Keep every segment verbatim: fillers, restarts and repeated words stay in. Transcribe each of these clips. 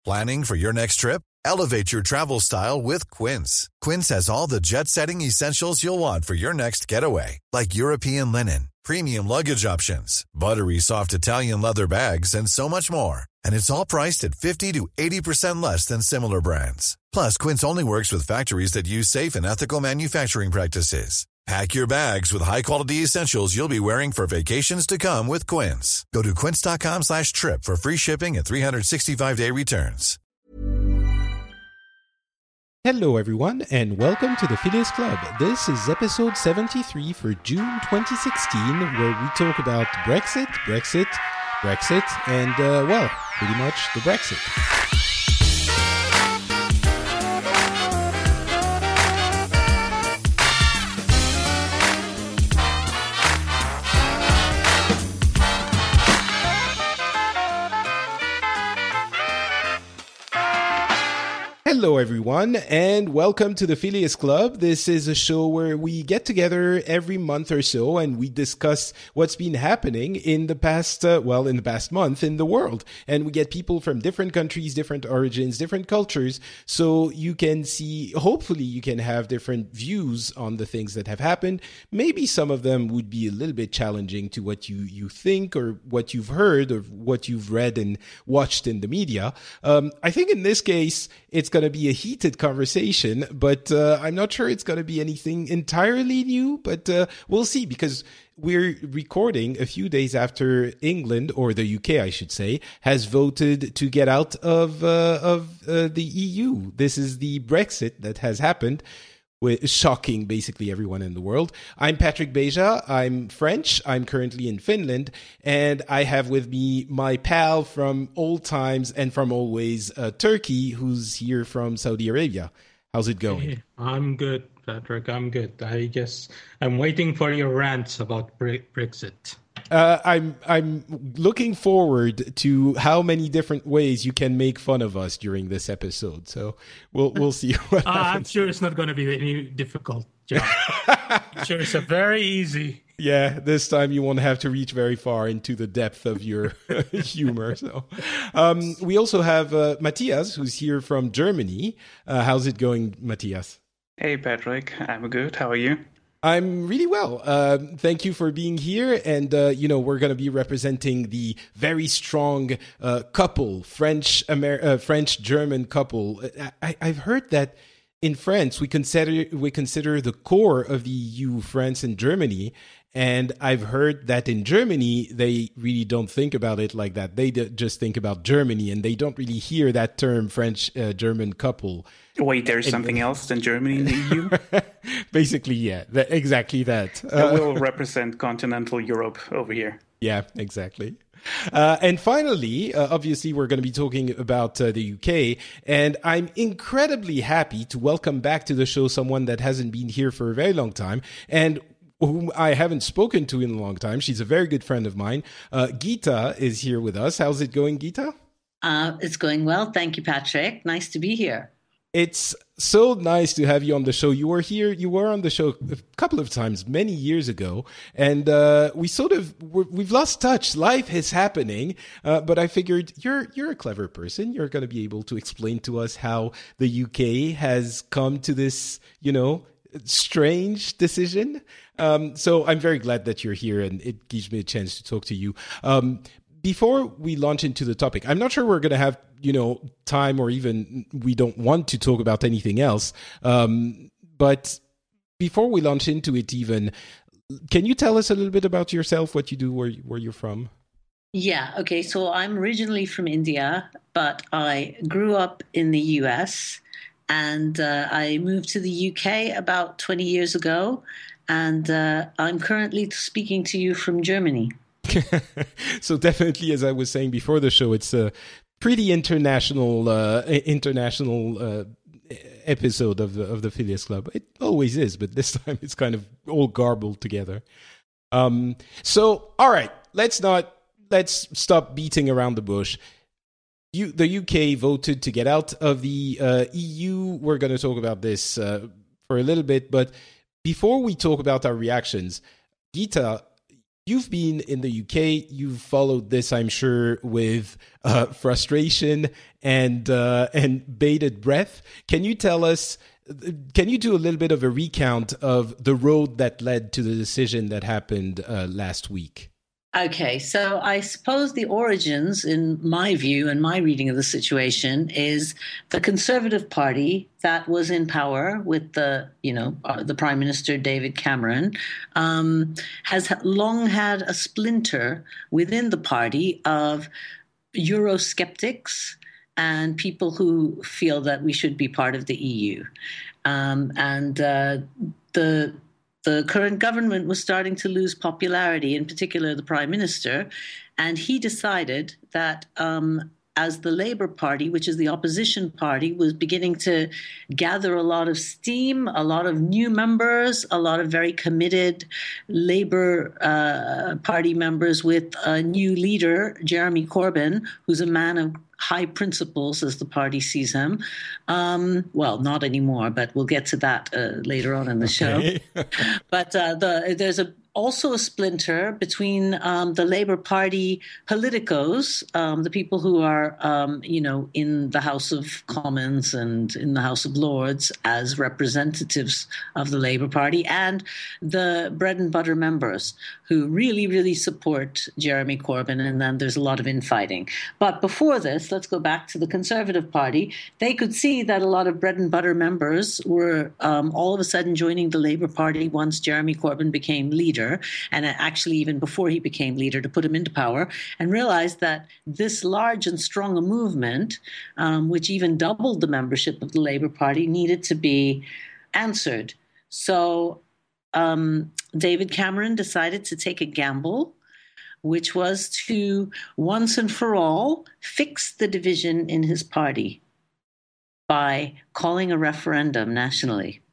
Planning for your next trip? Elevate your travel style with Quince. Quince has all the jet-setting essentials you'll want for your next getaway, like European linen, premium luggage options, buttery soft Italian leather bags, and so much more. And it's all priced at fifty to eighty percent less than similar brands. Plus, Quince only works with factories that use safe and ethical manufacturing practices. Pack your bags with high-quality essentials you'll be wearing for vacations to come with Quince. Go to quince.com slash trip for free shipping and three sixty-five day returns. Hello everyone, and welcome to the Phileas Club. This is episode seventy-three for June twenty sixteen, where we talk about Brexit, Brexit, Brexit, and, uh, well, pretty much the Brexit. Hello everyone, and welcome to the Phileas Club. This is a show where we get together every month or so and we discuss what's been happening in the past, uh, well, in the past month in the world. And we get people from different countries, different origins, different cultures, so you can see, hopefully you can have different views on the things that have happened. Maybe some of them would be a little bit challenging to what you, you think or what you've heard or what you've read and watched in the media. Um, I think in this case, it's going to be a heated conversation, but uh, I'm not sure it's going to be anything entirely new, but uh, we'll see, because we're recording a few days after England, or the U K, I should say, has voted to get out of uh, of uh, the E U. This is the Brexit that has happened, with shocking basically everyone in the world. I'm Patrick Beja. I'm French. I'm currently in Finland, and I have with me my pal from old times and from always, uh, Turkey, who's here from Saudi Arabia. How's it going? Hey, I'm good, Patrick. I'm good. I guess I'm waiting for your rants about Bre- Brexit. Uh, I'm I'm looking forward to how many different ways you can make fun of us during this episode. So we'll we'll see what uh, happens. I'm sure it's not going to be any difficult job. I'm sure it's a very easy. Yeah, this time you won't have to reach very far into the depth of your humor. So um, we also have uh, Matthias, who's here from Germany. Uh, how's it going, Matthias? Hey, Patrick. I'm good. How are you? I'm really well. Uh, thank you for being here. And, uh, you know, we're going to be representing the very strong uh, couple, French, Amer- uh, French-German couple. I- I've heard that in France, we consider we consider the core of the E U, France and Germany. And I've heard that in Germany, they really don't think about it like that. They d- just think about Germany, and they don't really hear that term French-German uh, couple. Wait, there's and, something else than Germany in the E U? Basically, yeah, that, exactly that. That will represent continental Europe over here. Yeah, exactly. Uh, and finally, uh, obviously, we're going to be talking about uh, the U K, and I'm incredibly happy to welcome back to the show someone that hasn't been here for a very long time, and whom I haven't spoken to in a long time. She's a very good friend of mine. Uh, Geeta is here with us. How's it going, Geeta? Uh, it's going well. Thank you, Patrick. Nice to be here. It's so nice to have you on the show. You were here, you were on the show a couple of times many years ago, and uh, we sort of, we've lost touch. Life is happening, uh, but I figured you're you're a clever person. You're going to be able to explain to us how the U K has come to this, you know, strange decision. Um, so I'm very glad that you're here, and it gives me a chance to talk to you. Um, before we launch into the topic, I'm not sure we're going to have, you know, time, or even we don't want to talk about anything else. Um, but before we launch into it even, can you tell us a little bit about yourself, what you do, where, where you're from? Yeah, okay. So I'm originally from India, but I grew up in the U S, and uh, I moved to the U K about twenty years ago, and uh, I'm currently speaking to you from Germany. So definitely, as I was saying before the show, it's a pretty international uh, international uh, episode of the, of the Phileas Club. It always is, but this time it's kind of all garbled together. Um, so, all right, let's not let's stop beating around the bush. You, the U K voted to get out of the uh, E U. We're going to talk about this uh, for a little bit, but before we talk about our reactions, Geeta, you've been in the U K. You've followed this, I'm sure, with uh, frustration and uh, and bated breath. Can you tell us? Can you do a little bit of a recount of the road that led to the decision that happened uh, last week? Okay, so I suppose the origins, in my view and my reading of the situation, is the Conservative Party that was in power with the, you know, uh, the Prime Minister David Cameron, um, has long had a splinter within the party of Eurosceptics and people who feel that we should be part of the E U, um, and uh, the. The current government was starting to lose popularity, in particular the Prime Minister, and he decided that um, as the Labour Party, which is the opposition party, was beginning to gather a lot of steam, a lot of new members, a lot of very committed Labour uh, Party members with a new leader, Jeremy Corbyn, who's a man of high principles, as the party sees him. Um, well, not anymore, but we'll get to that uh, later on in the okay. show. But uh, the, there's a, also a splinter between um, the Labour Party politicos, um, the people who are, um, you know, in the House of Commons and in the House of Lords as representatives of the Labour Party, and the bread and butter members who really, really support Jeremy Corbyn. And then there's a lot of infighting. But before this, let's go back to the Conservative Party. They could see that a lot of bread and butter members were um, all of a sudden joining the Labour Party once Jeremy Corbyn became leader. And actually even before he became leader, to put him into power, and realized that this large and strong a movement, um, which even doubled the membership of the Labour Party, needed to be answered. So um, David Cameron decided to take a gamble, which was to once and for all fix the division in his party by calling a referendum nationally.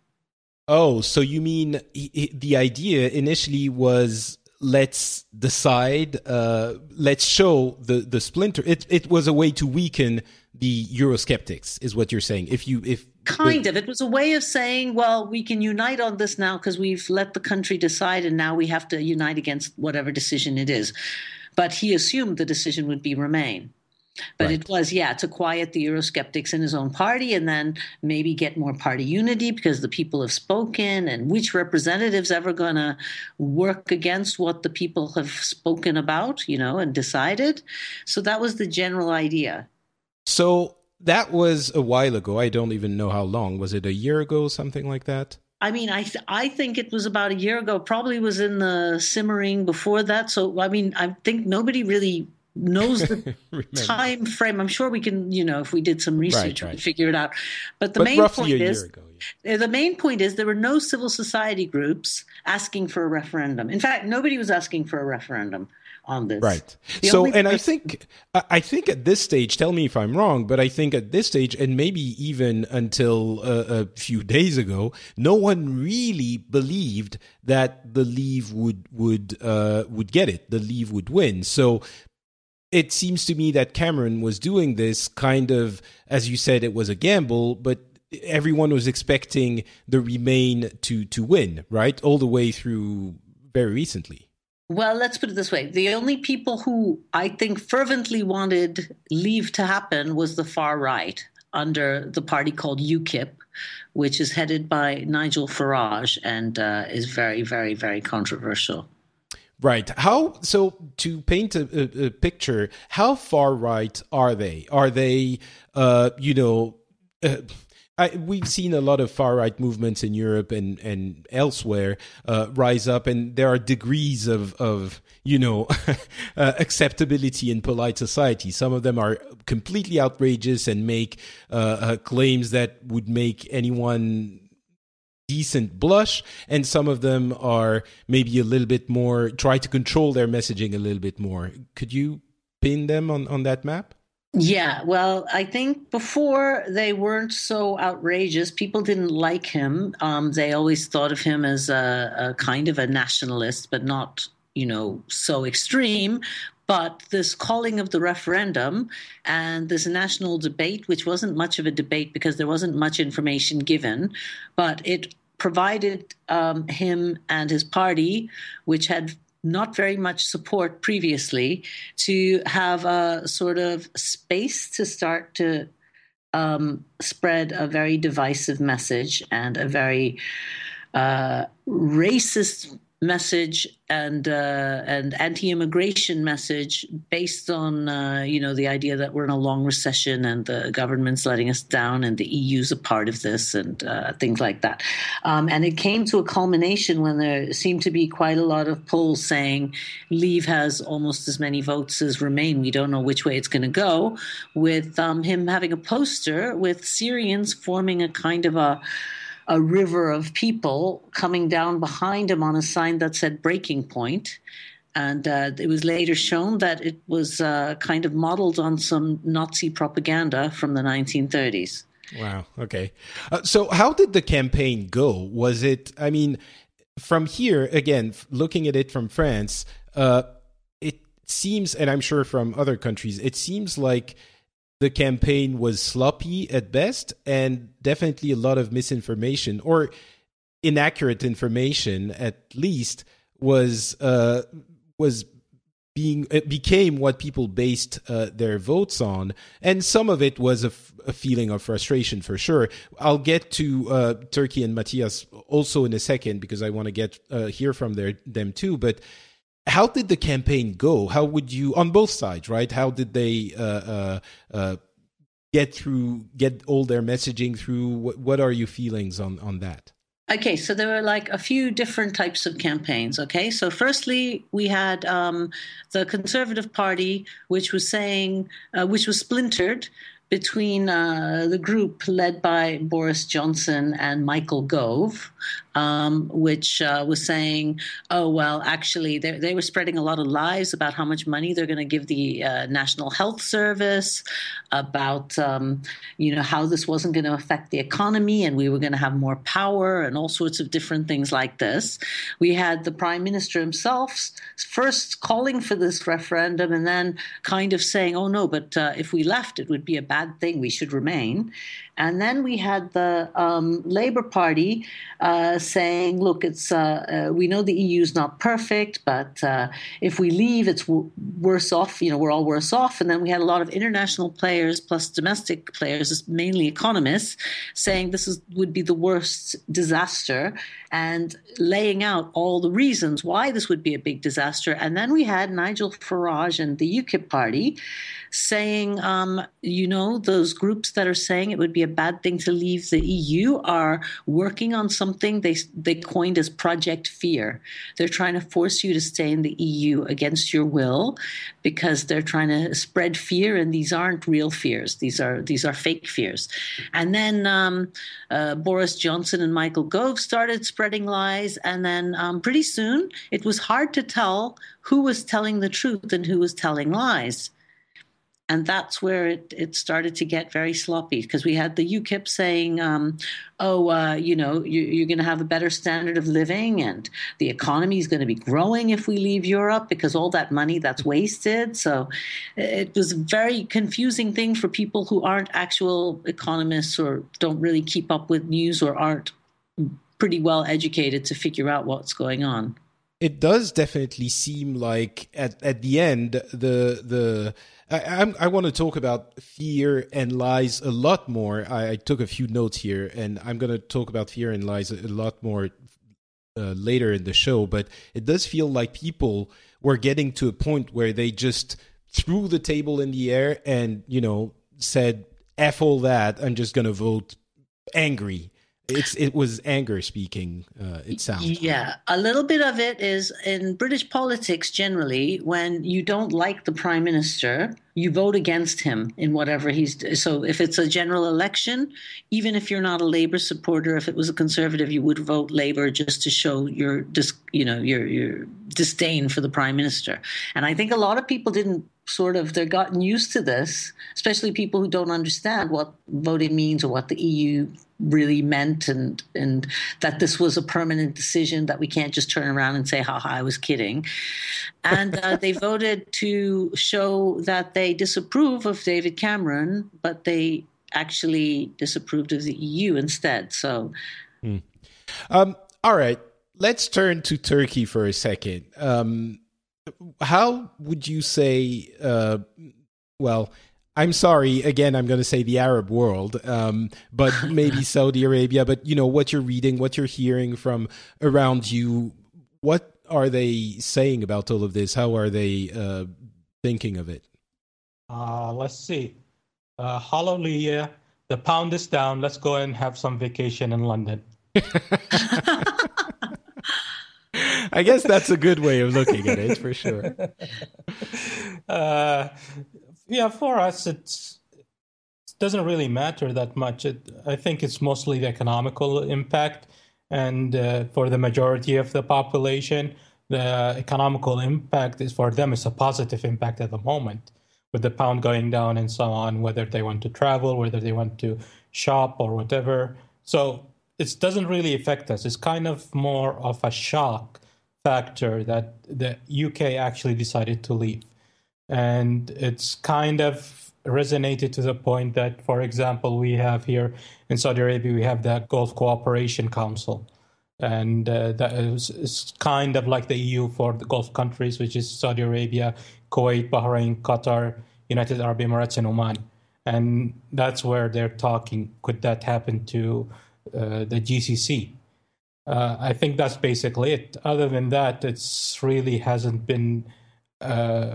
Oh, so you mean he, he, the idea initially was let's decide, uh, let's show the, the splinter. It it was a way to weaken the Eurosceptics, is what you're saying. If you if kind the, of, it was a way of saying, well, we can unite on this now because we've let the country decide, and now we have to unite against whatever decision it is. But he assumed the decision would be Remain. But right. It was, yeah, to quiet the Eurosceptics in his own party and then maybe get more party unity because the people have spoken, and which representatives ever going to work against what the people have spoken about, you know, and decided. So that was the general idea. So that was a while ago. I don't even know how long. Was it a year ago, something like that? I mean, I th- I think it was about a year ago. Probably was in the simmering before that. So, I mean, I think nobody really knows the time frame. I'm sure we can, you know, if we did some research, right, right. we could figure it out. But the but main point is, ago, yeah. the main point is there were no civil society groups asking for a referendum. In fact, nobody was asking for a referendum on this. Right. The so, and person- I think, I think at this stage, tell me if I'm wrong, but I think at this stage, and maybe even until uh, a few days ago, no one really believed that the Leave would would uh, would get it. The Leave would win. So it seems to me that Cameron was doing this kind of, as you said, it was a gamble, but everyone was expecting the Remain to to win, right? All the way through very recently. Well, let's put it this way. The only people who I think fervently wanted Leave to happen was the far right under the party called UKIP, which is headed by Nigel Farage and uh, is very, very, very controversial. Right. How, so to paint a, a, a picture, how far right are they? Are they, uh, you know, uh, I, we've seen a lot of far right movements in Europe and, and elsewhere uh, rise up, and there are degrees of, of you know, uh, acceptability in polite society. Some of them are completely outrageous and make uh, uh, claims that would make anyone decent blush, and some of them are maybe a little bit more, try to control their messaging a little bit more. Could you pin them on, on that map? Yeah, well, I think before they weren't so outrageous. People didn't like him. Um, they always thought of him as a, a kind of a nationalist, but not, you know, so extreme. But this calling of the referendum and this national debate, which wasn't much of a debate because there wasn't much information given, but it provided um, him and his party, which had not very much support previously, to have a sort of space to start to um, spread a very divisive message and a very uh, racist message and uh, and anti-immigration message based on uh, you know the idea that we're in a long recession and the government's letting us down and the E U's a part of this and uh, things like that. Um, and it came to a culmination when there seemed to be quite a lot of polls saying Leave has almost as many votes as Remain. We don't know which way it's going to go, with um, him having a poster with Syrians forming a kind of a a river of people coming down behind him on a sign that said breaking point. And uh, it was later shown that it was uh, kind of modeled on some Nazi propaganda from the nineteen thirties. Wow. Okay. Uh, so how did the campaign go? Was it, I mean, from here, again, looking at it from France, uh, it seems, and I'm sure from other countries, it seems like the campaign was sloppy at best, and definitely a lot of misinformation or inaccurate information, at least, was uh, was being it became what people based uh, their votes on, and some of it was a, f- a feeling of frustration for sure. I'll get to uh, Turkey and Matthias also in a second because I want to get uh, hear from their them too, but. How did the campaign go? How would you, on both sides, right? How did they uh, uh, uh, get through, get all their messaging through? What, what are your feelings on, on that? Okay, so there were like a few different types of campaigns, okay? So firstly, we had um, the Conservative Party, which was saying, uh, which was splintered between uh, the group led by Boris Johnson and Michael Gove, um, which uh, was saying, oh, well, actually, they were spreading a lot of lies about how much money they're going to give the uh, National Health Service, about, um, you know, how this wasn't going to affect the economy and we were going to have more power and all sorts of different things like this. We had the Prime Minister himself first calling for this referendum and then kind of saying, oh, no, but uh, if we left, it would be a bad thing. We should remain. And then we had the um, Labour Party uh, saying, look, it's uh, uh, we know the E U is not perfect, but uh, if we leave, it's w- worse off. You know, we're all worse off. And then we had a lot of international players plus domestic players, mainly economists, saying this is, would be the worst disaster and laying out all the reasons why this would be a big disaster. And then we had Nigel Farage and the UKIP party saying, um, you know, those groups that are saying it would be a bad thing to leave the E U are working on something they they coined as Project Fear. They're trying to force you to stay in the E U against your will because they're trying to spread fear, and these aren't real fears. These are these are fake fears. And then um, uh, Boris Johnson and Michael Gove started spreading lies, and then um, pretty soon it was hard to tell who was telling the truth and who was telling lies. And that's where it, it started to get very sloppy, because we had the UKIP saying, um, oh, uh, you know, you, you're going to have a better standard of living and the economy is going to be growing if we leave Europe because all that money that's wasted. So it was a very confusing thing for people who aren't actual economists or don't really keep up with news or aren't pretty well educated to figure out what's going on. It does definitely seem like at, at the end, the the I, I'm, I want to talk about fear and lies a lot more. I, I took a few notes here, and I'm going to talk about fear and lies a, a lot more uh, later in the show. But it does feel like people were getting to a point where they just threw the table in the air and, you know, said, F all that, I'm just going to vote angry. It's it was anger speaking, uh, it sounds. Yeah, a little bit of it is in British politics generally, when you don't like the Prime Minister, you vote against him in whatever he's... So if it's a general election, even if you're not a Labour supporter, if it was a Conservative, you would vote Labour just to show your, dis, you know, your, your disdain for the Prime Minister. And I think a lot of people didn't sort of, they're gotten used to this, especially people who don't understand what voting means or what the E U really meant, and and that this was a permanent decision, that we can't just turn around and say, haha, I was kidding. And uh, they voted to show that they disapprove of David Cameron, but they actually disapproved of the E U instead. So, hmm. um, all right. let's turn to Turkey for a second. Um, how would you say, uh, well, I'm sorry, again, I'm going to say the Arab world, um, but maybe Saudi Arabia, but, you know, what you're reading, what you're hearing from around you, what are they saying about all of this? How are they uh, thinking of it? Uh, let's see. Uh, hallelujah. The pound is down. Let's go and have some vacation in London. I guess that's a good way of looking at it, for sure. Uh, yeah, for us, it's, it doesn't really matter that much. It, I think it's mostly the economical impact. And uh, for the majority of the population, the economical impact is for them is a positive impact at the moment, with the pound going down and so on, whether they want to travel, whether they want to shop or whatever. So it doesn't really affect us. It's kind of more of a shock factor that the U K actually decided to leave. And it's kind of resonated to the point that, for example, we have here in Saudi Arabia, we have the Gulf Cooperation Council. And uh, that is, is kind of like the E U for the Gulf countries, which is Saudi Arabia, Kuwait, Bahrain, Qatar, United Arab Emirates, and Oman. And that's where they're talking, could that happen to uh, the G C C? Uh, I think that's basically it. Other than that, it's really hasn't been uh,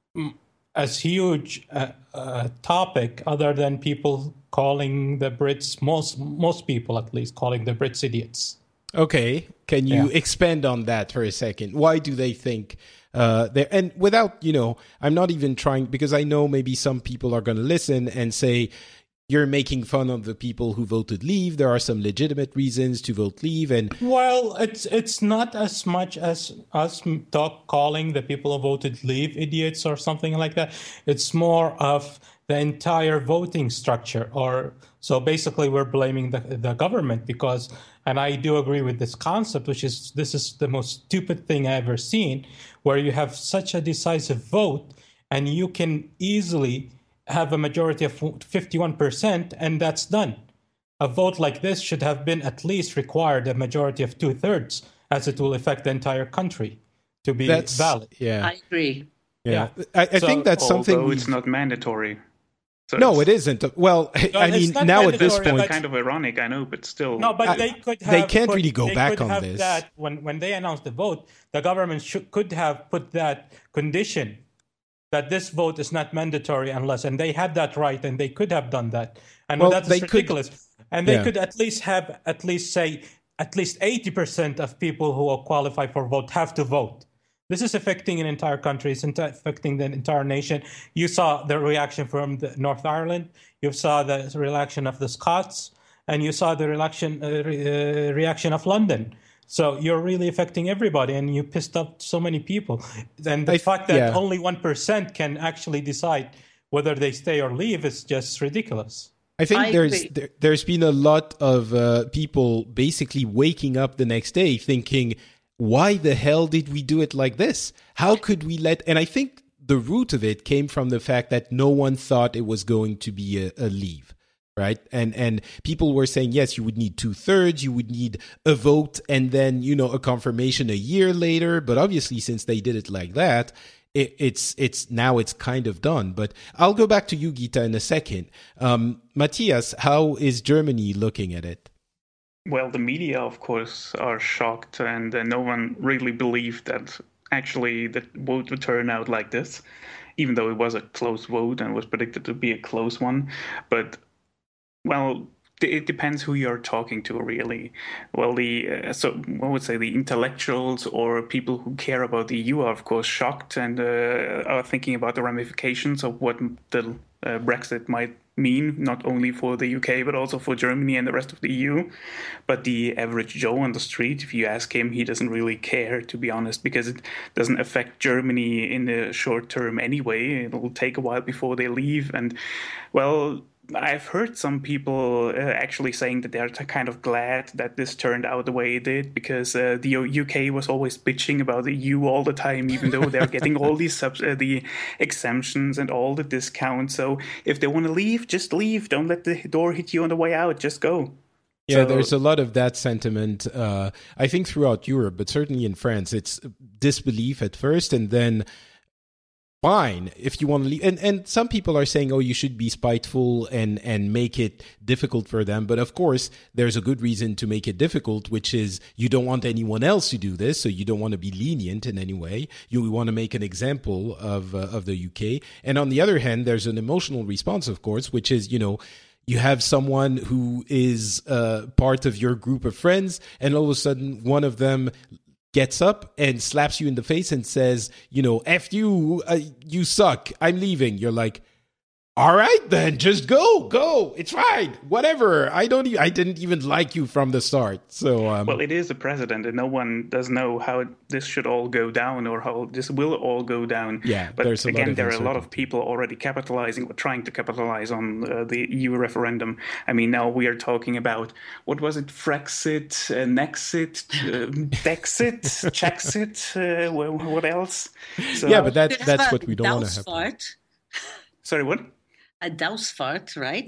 as huge a, a topic, other than people calling the Brits, most most people at least, calling the Brits idiots. Okay, can you Yeah. expand on that for a second? Why do they think uh, they and without, you know, I'm not even trying, because I know maybe some people are going to listen and say, you're making fun of the people who voted leave. There are some legitimate reasons to vote leave. And Well, it's it's not as much as us talk calling the people who voted leave idiots or something like that. It's more of the entire voting structure. Or so basically, we're blaming the the government because, and I do agree with this concept, which is this is the most stupid thing I've ever seen, where you have such a decisive vote and you can easily have a majority of fifty-one percent, and that's done. A vote like this should have been at least required a majority of two-thirds, as it will affect the entire country to be that's valid. yeah, I agree. yeah. Yeah. I, I So, think that's something. Although we've- it's not mandatory. So No, it's, it isn't. Well, I it's mean, not now at this mandatory, point, but- kind of ironic, I know, but still. No, but I- they could have. they can't put- really go they back could on have this. That when when they announced the vote, the government should, could have put that condition that this vote is not mandatory unless, and they had that right, and they could have done that. And Well, that's they could- ridiculous. And they yeah. could at least have, at least say, at least eighty percent of people who will qualify for vote have to vote. This is affecting an entire country. It's enti- affecting the entire nation. You saw the reaction from the North Ireland. You saw the reaction of the Scots, and you saw the reaction uh, re- uh, reaction of London. So you're really affecting everybody, and you pissed off so many people. And the I- fact that yeah. only one percent can actually decide whether they stay or leave is just ridiculous. I think I there's agree. there, there's been a lot of uh, people basically waking up the next day thinking, why the hell did we do it like this? How could we let... And I think the root of it came from the fact that no one thought it was going to be a, a leave, right? And and people were saying, yes, you would need two-thirds, you would need a vote, and then, you know, a confirmation a year later. But obviously, since they did it like that, it, it's it's now it's kind of done. But I'll go back to you, Gita, in a second. Um, Matthias, how is Germany looking at it? Well, the media, of course, are shocked, and uh, no one really believed that actually the vote would turn out like this, even though it was a close vote and was predicted to be a close one. But, well, it depends who you're talking to, really. Well, the uh, so I would say the intellectuals or people who care about the E U are, of course, shocked and uh, are thinking about the ramifications of what the uh, Brexit might mean, not only for the U K, but also for Germany and the rest of the E U. But the average Joe on the street, if you ask him, he doesn't really care, to be honest, because it doesn't affect Germany in the short term anyway. It'll take a while before they leave. And, well, I've heard some people uh, actually saying that they're kind of glad that this turned out the way it did, because uh, the U K was always bitching about the E U all the time, even though they're getting all these subs- uh, the exemptions and all the discounts. So if they want to leave, just leave. Don't let the door hit you on the way out. Just go. Yeah, So- there's a lot of that sentiment, uh, I think, throughout Europe, but certainly in France. It's disbelief at first, and then fine if you want to leave. And, and some people are saying, oh, you should be spiteful and, and make it difficult for them. But of course, there's a good reason to make it difficult, which is you don't want anyone else to do this. So you don't want to be lenient in any way. You want to make an example of, uh, of the U K. And on the other hand, there's an emotional response, of course, which is, you know, you have someone who is uh, part of your group of friends, and all of a sudden one of them gets up and slaps you in the face and says, you know, F you, uh, you suck, I'm leaving. You're like, all right, then just go, go. It's fine. Whatever. I don't, e- I didn't even like you from the start. So, um, Well, it is the president, and no one does know how this should all go down or how this will all go down. Yeah, but there's a lot again, of there are a lot of uncertainty. people already capitalizing or trying to capitalize on uh, the E U referendum. I mean, now we are talking about, what was it, Frexit, uh, Nexit, uh, Dexit, Chexit, uh, wh- what else? So, yeah, but that There's that's a what we don't want to happen. Dousfart, Sorry, what? a Dousfart, right?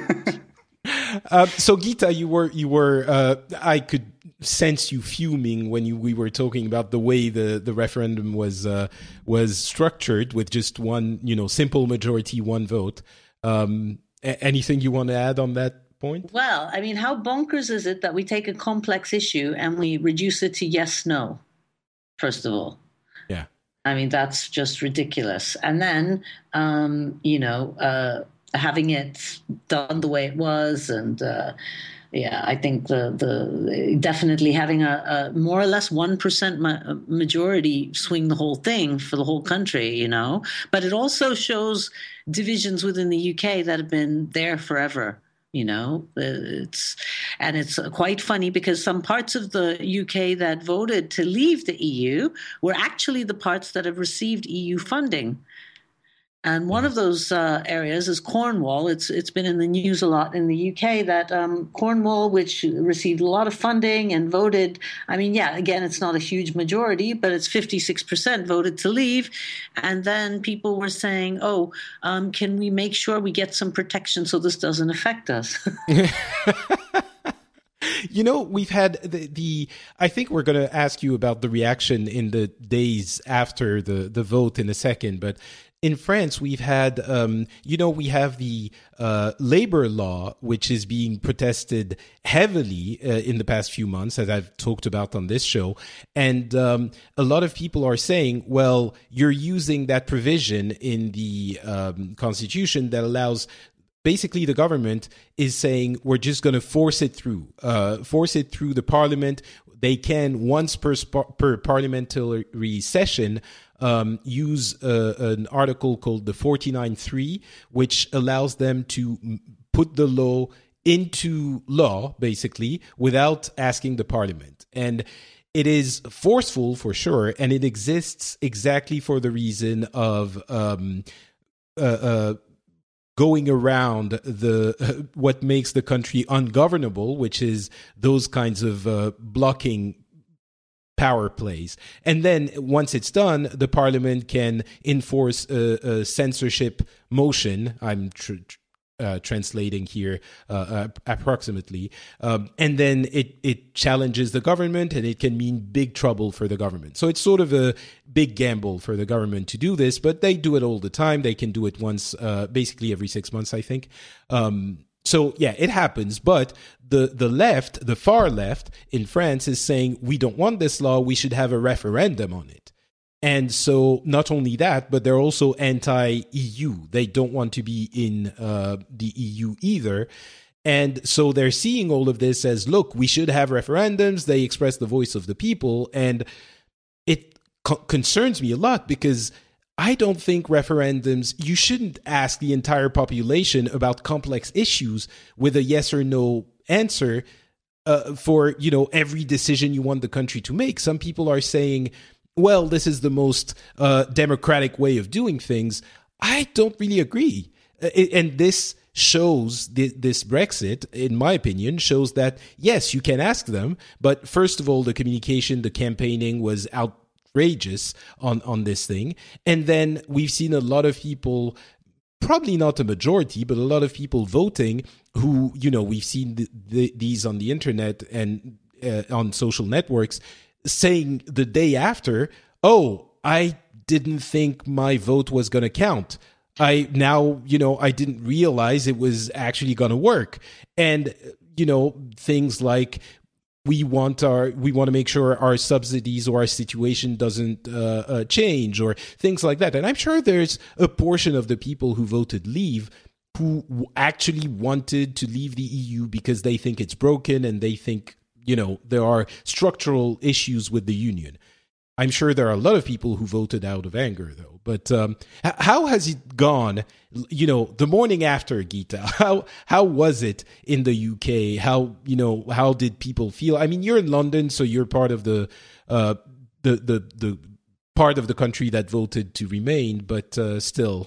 Uh, so Gita, you were you were uh, I could sense you fuming when you we were talking about the way the, the referendum was uh, was structured with just one, you know, simple majority, one vote. Um, a- anything you want to add on that point? Well, I mean, how bonkers is it that we take a complex issue and we reduce it to yes, no, first of all? Yeah. I mean, that's just ridiculous. And then, um, you know, uh, having it done the way it was, and uh, yeah, I think the the definitely having a, a more or less one percent ma- majority swing the whole thing for the whole country, you know. But it also shows divisions within the U K that have been there forever. You know, it's and it's quite funny because some parts of the U K that voted to leave the E U were actually the parts that have received E U funding. And one of those uh, areas is Cornwall. It's it's been in the news a lot in the U K that um, Cornwall, which received a lot of funding and voted, I mean, yeah, again, it's not a huge majority, but it's fifty-six percent voted to leave. And then people were saying, oh, um, can we make sure we get some protection so this doesn't affect us? You know, we've had the, the I think we're going to ask you about the reaction in the days after the, the vote in a second, but in France, we've had, um, you know, we have the uh, labor law, which is being protested heavily uh, in the past few months, as I've talked about on this show. And um, a lot of people are saying, well, you're using that provision in the um, Constitution that allows basically the government is saying we're just going to force it through, uh, force it through the parliament. They can, once per, sp- per parliamentary session, um, use uh, an article called the forty-nine three, which allows them to put the law into law, basically, without asking the parliament. And it is forceful for sure, and it exists exactly for the reason of um, uh, uh, going around the uh, what makes the country ungovernable, which is those kinds of uh, blocking power plays. And then once it's done, the parliament can enforce a, a censorship motion. I'm tr- uh, translating here uh, uh, approximately. Um, and then it, it challenges the government, and it can mean big trouble for the government. So it's sort of a big gamble for the government to do this, but they do it all the time. They can do it once, uh, basically every six months, I think. Um, So, yeah, it happens. But the, the left, the far left in France is saying, we don't want this law. We should have a referendum on it. And so not only that, but they're also anti-E U. They don't want to be in uh, the E U either. And so they're seeing all of this as, look, we should have referendums. They express the voice of the people. And it co- concerns me a lot because I don't think referendums, you shouldn't ask the entire population about complex issues with a yes or no answer uh, for, you know, every decision you want the country to make. Some people are saying, well, this is the most uh, democratic way of doing things. I don't really agree. Uh, and this shows, this Brexit, in my opinion, shows that, yes, you can ask them. But first of all, the communication, the campaigning was out. Outrageous on on this thing, and then we've seen a lot of people probably not a majority, but a lot of people voting who, you know, we've seen the, the, these on the internet and uh, on social networks saying the day after, oh, I didn't think my vote was going to count. I now, you know, I didn't realize it was actually going to work. And, you know, things like we want our, we want to make sure our subsidies or our situation doesn't uh, uh, change or things like that. And I'm sure there's a portion of the people who voted leave who actually wanted to leave the E U because they think it's broken and they think, you know, there are structural issues with the union. I'm sure there are a lot of people who voted out of anger, though. But um, how has it gone, you know, the morning after, Geeta? How how was it in the U K? How, you know, how did people feel? I mean, you're in London, so you're part of the uh, the, the the part of the country that voted to remain, but uh, still.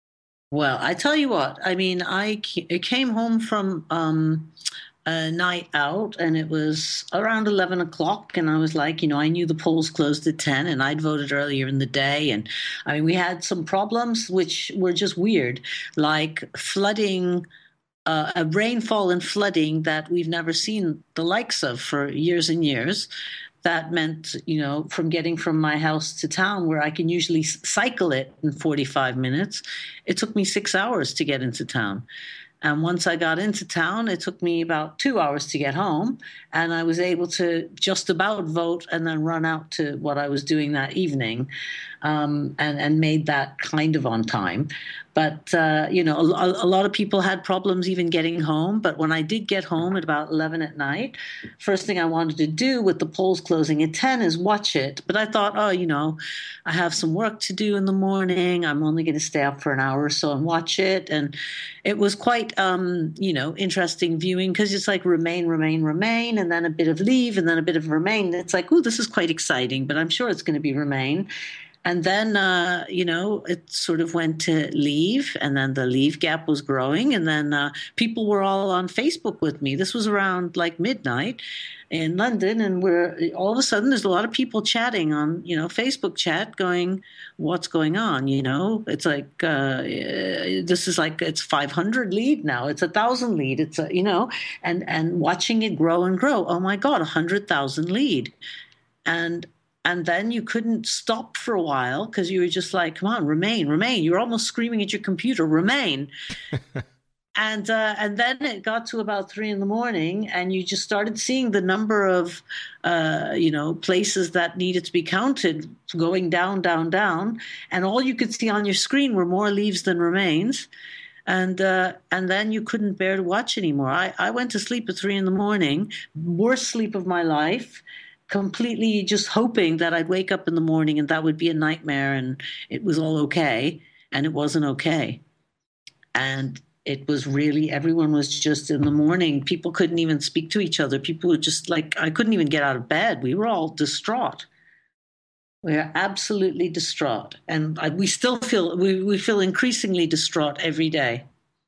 Well, I tell you what, I mean, I came home from um, a night out and it was around eleven o'clock. And I was like, you know, I knew the polls closed at ten and I'd voted earlier in the day. And I mean, we had some problems which were just weird, like flooding, uh, a rainfall and flooding that we've never seen the likes of for years and years. That meant, you know, from getting from my house to town where I can usually cycle it in forty-five minutes, it took me six hours to get into town. And once I got into town, it took me about two hours to get home. And I was able to just about vote and then run out to what I was doing that evening um, and, and made that kind of on time. But, uh, you know, a, a lot of people had problems even getting home. But when I did get home at about eleven at night, first thing I wanted to do with the polls closing at ten is watch it. But I thought, oh, you know, I have some work to do in the morning. I'm only going to stay up for an hour or so and watch it. And it was quite, um, you know, interesting viewing because it's like Remain, Remain, Remain, and then a bit of Leave, and then a bit of Remain. It's like, oh, this is quite exciting, but I'm sure it's going to be Remain. And then, uh, you know, it sort of went to Leave, and then the Leave gap was growing. And then uh, people were all on Facebook with me. This was around like midnight in London. And we're all of a sudden there's a lot of people chatting on, you know, Facebook chat going, what's going on? You know, it's like uh, this is like it's five hundred lead now. It's a thousand lead. It's, a, you know, and, and watching it grow and grow. Oh, my God, one hundred thousand lead. And And then you couldn't stop for a while because you were just like, come on, Remain, Remain. You were almost screaming at your computer, Remain. and uh, and then it got to about three in the morning and you just started seeing the number of, uh, you know, places that needed to be counted going down, down, down. And all you could see on your screen were more Leaves than Remains. And uh, and then you couldn't bear to watch anymore. I, I went to sleep at three in the morning, worst sleep of my life. Completely just hoping that I'd wake up in the morning and that would be a nightmare and it was all okay. And it wasn't okay. And it was really, everyone was just in the morning. People couldn't even speak to each other. People were just like, I couldn't even get out of bed. We were all distraught. We are absolutely distraught. And I, we still feel, we, we feel increasingly distraught every day.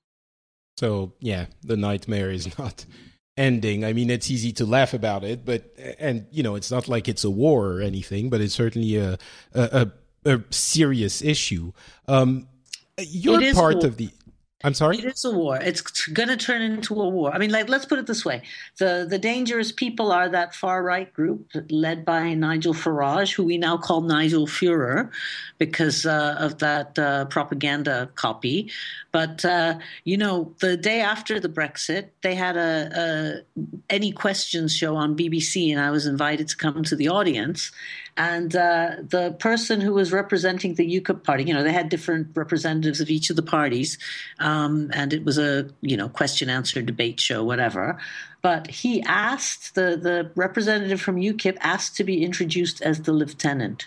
So, yeah, the nightmare is not ending. I mean, it's easy to laugh about it, but and you know, it's not like it's a war or anything, but it's certainly a a, a, a serious issue. Um, you're part of the. I'm sorry? It is a war. It's going to turn into a war. I mean, like, let's put it this way. The the dangerous people are that far-right group led by Nigel Farage, who we now call Nigel Führer because uh, of that uh, propaganda copy. But, uh, you know, the day after the Brexit, they had a, a Any Questions show on B B C, and I was invited to come to the audience. And uh, the person who was representing the UKIP party, you know, they had different representatives of each of the parties, um, and it was a, you know, question-answer debate show, whatever. But he asked, the, the representative from UKIP asked to be introduced as the lieutenant.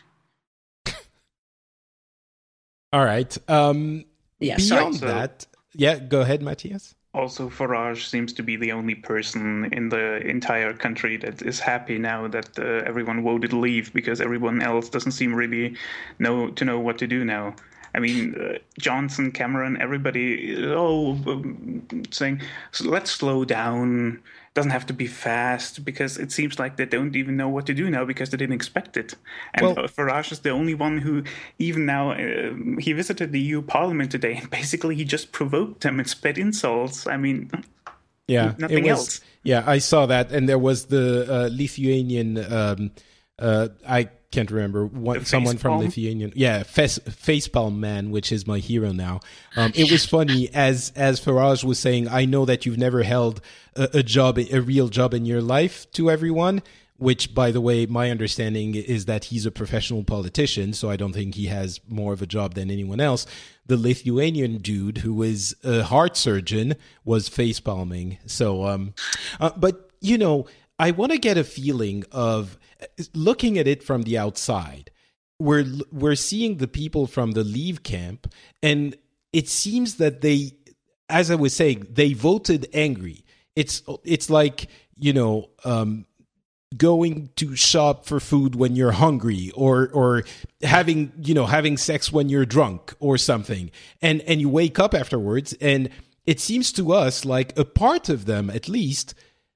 All right. Um, yeah, beyond sorry. that, yeah, go ahead, Matthias. Also, Farage seems to be the only person in the entire country that is happy now that uh, everyone voted Leave, because everyone else doesn't seem really know to know what to do now. I mean, uh, Johnson, Cameron, everybody, oh, um, saying, so let's slow down. Doesn't have to be fast, because it seems like they don't even know what to do now because they didn't expect it. And well, Farage is the only one who, even now, uh, he visited the E U Parliament today, and basically he just provoked them and spit insults. I mean, yeah, nothing was, else. Yeah, I saw that, and there was the uh, Lithuanian. Um, uh, I can't remember one, someone from Lithuanian. Yeah, face, Facepalm Man, which is my hero now. Um, it was funny as as Farage was saying, I know that you've never held a, a job, a real job in your life, to everyone. Which, by the way, my understanding is that he's a professional politician, so I don't think he has more of a job than anyone else. The Lithuanian dude, who is a heart surgeon, was facepalming. So, um, uh, but you know, I want to get a feeling of looking at it from the outside. We're we're seeing the people from the Leave camp, and it seems that they, as I was saying, they voted angry. It's it's like, you know, um, going to shop for food when you're hungry, or or having, you know, having sex when you're drunk or something, and and you wake up afterwards, and it seems to us like a part of them, at least,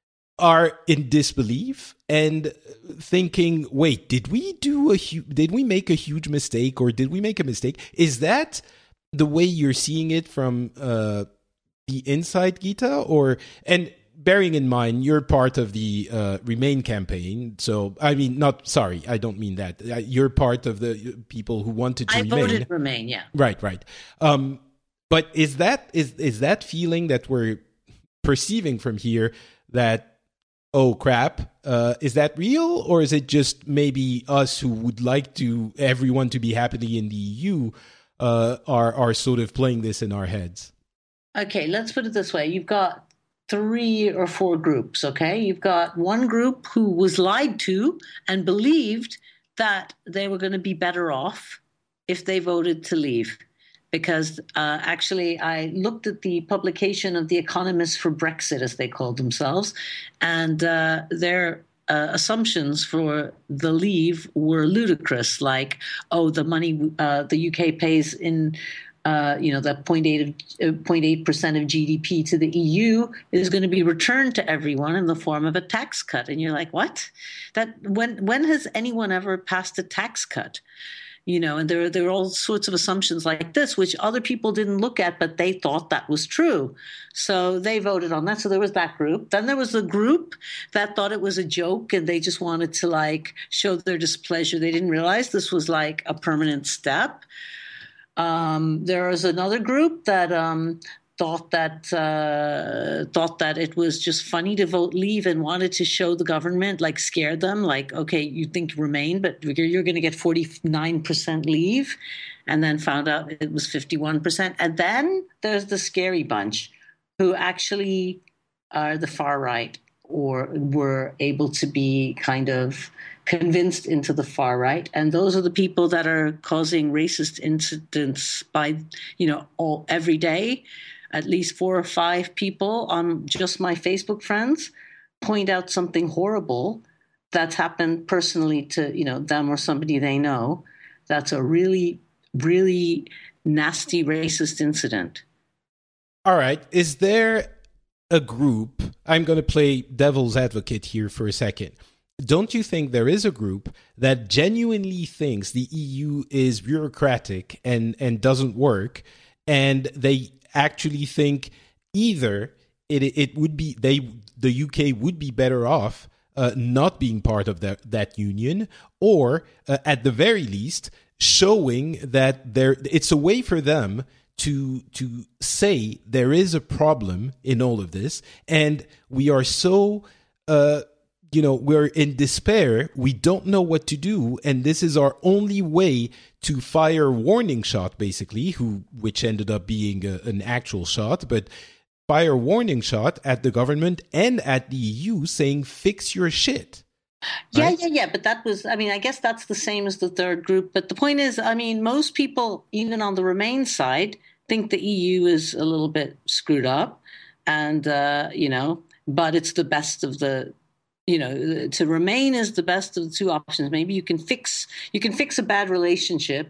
are in disbelief and thinking, wait, did we do a hu- did we make a huge mistake, or did we make a mistake? Is that the way you're seeing it from uh, the inside, Gita? Or, and bearing in mind you're part of the uh, Remain campaign, so I mean, not sorry, I don't mean that. You're part of the people who wanted to I remain. I voted Remain, yeah. Right, right. Um, but is that is is that feeling that we're perceiving from here that, oh crap, uh, is that real, or is it just maybe us who would like to everyone to be happily in the E U uh, are are sort of playing this in our heads? Okay, let's put it this way: you've got three or four groups. Okay, you've got one group who was lied to and believed that they were going to be better off if they voted to leave. Because uh, actually, I looked at the publication of the Economists for Brexit, as they called themselves, and uh, their uh, assumptions for the leave were ludicrous. Like, oh, the money uh, the U K pays in, uh, you know, the zero point eight percent of G D P to the E U is going to be returned to everyone in the form of a tax cut. And you're like, what? That when when has anyone ever passed a tax cut? You know, and there, there are all sorts of assumptions like this, which other people didn't look at, but they thought that was true. So they voted on that. So there was that group. Then there was the group that thought it was a joke, and they just wanted to, like, show their displeasure. They didn't realize this was, like, a permanent step. Um, there was another group that um, thought that uh, thought that it was just funny to vote leave and wanted to show the government, like, scare them, like, okay, you think Remain, but you're, you're going to get forty-nine percent leave, and then found out it was fifty-one percent. And then there's the scary bunch who actually are the far right, or were able to be kind of convinced into the far right. And those are the people that are causing racist incidents by, you know, all every day. At least four or five people on just my Facebook friends point out something horrible that's happened personally to, you know, them or somebody they know. That's a really, really nasty racist incident. All right. Is there a group? I'm going to play devil's advocate here for a second. Don't you think there is a group that genuinely thinks the E U is bureaucratic and, and doesn't work, and they actually think either it it would be they the U K would be better off uh, not being part of that that union, or uh, at the very least showing that there it's a way for them to to say there is a problem in all of this, and we are so uh, you know we're in despair, we don't know what to do, and this is our only way to fire warning shot, basically, who which ended up being a, an actual shot, but fire warning shot at the government and at the E U saying, fix your shit. Yeah, right? yeah, yeah. But that was, I mean, I guess that's the same as the third group. But the point is, I mean, most people, even on the Remain side, think the E U is a little bit screwed up. And, uh, you know, but it's the best of the, you know, to Remain is the best of the two options. Maybe you can fix, you can fix a bad relationship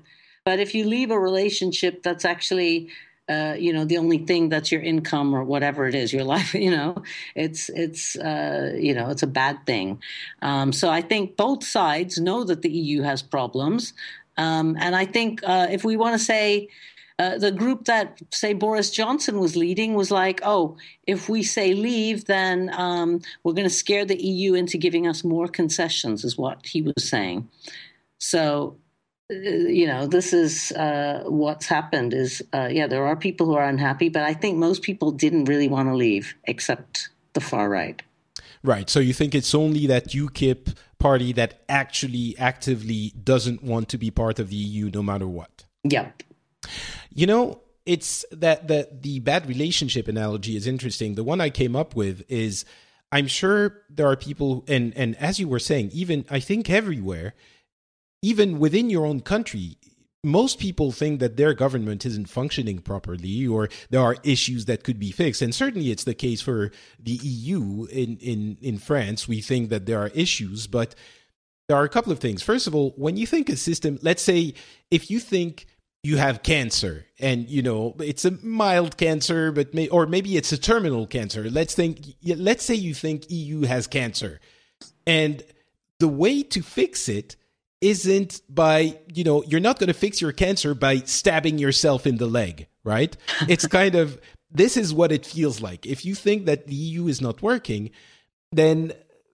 But if you leave a relationship that's actually, uh, you know, the only thing that's your income or whatever it is, your life, you know, it's, it's uh, you know, it's a bad thing. Um, so I think both sides know that the E U has problems. Um, and I think uh, if we want to say, Uh, the group that, say, Boris Johnson was leading was like, oh, if we say leave, then um, we're going to scare the E U into giving us more concessions, is what he was saying. So, uh, you know, this is uh, what's happened is, uh, yeah, there are people who are unhappy, but I think most people didn't really want to leave, except the far right. Right. So you think it's only that UKIP party that actually actively doesn't want to be part of the E U no matter what? Yep. You know, it's that the, the bad relationship analogy is interesting. The one I came up with is, I'm sure there are people, and, and as you were saying, even I think everywhere, even within your own country, most people think that their government isn't functioning properly or there are issues that could be fixed. And certainly it's the case for the E U. In, in, in France, we think that there are issues, but there are a couple of things. First of all, when you think a system, let's say if you think you have cancer and, you know, it's a mild cancer, but may, or maybe it's a terminal cancer. Let's think, let's say you think E U has cancer, and the way to fix it isn't by, you know, you're not going to fix your cancer by stabbing yourself in the leg, right? It's kind of, this is what it feels like. If you think that the E U is not working, then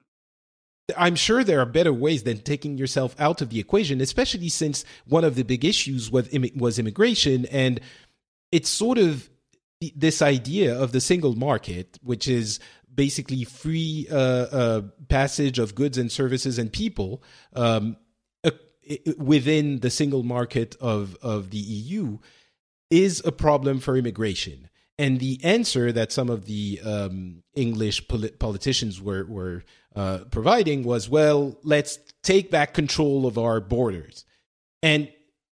I'm sure there are better ways than taking yourself out of the equation, especially since one of the big issues was, was immigration. And it's sort of this idea of the single market, which is basically free uh, uh, passage of goods and services and people um, uh, within the single market of, of the E U is a problem for immigration. And the answer that some of the um, English polit- politicians were, were uh, providing was, well, let's take back control of our borders. And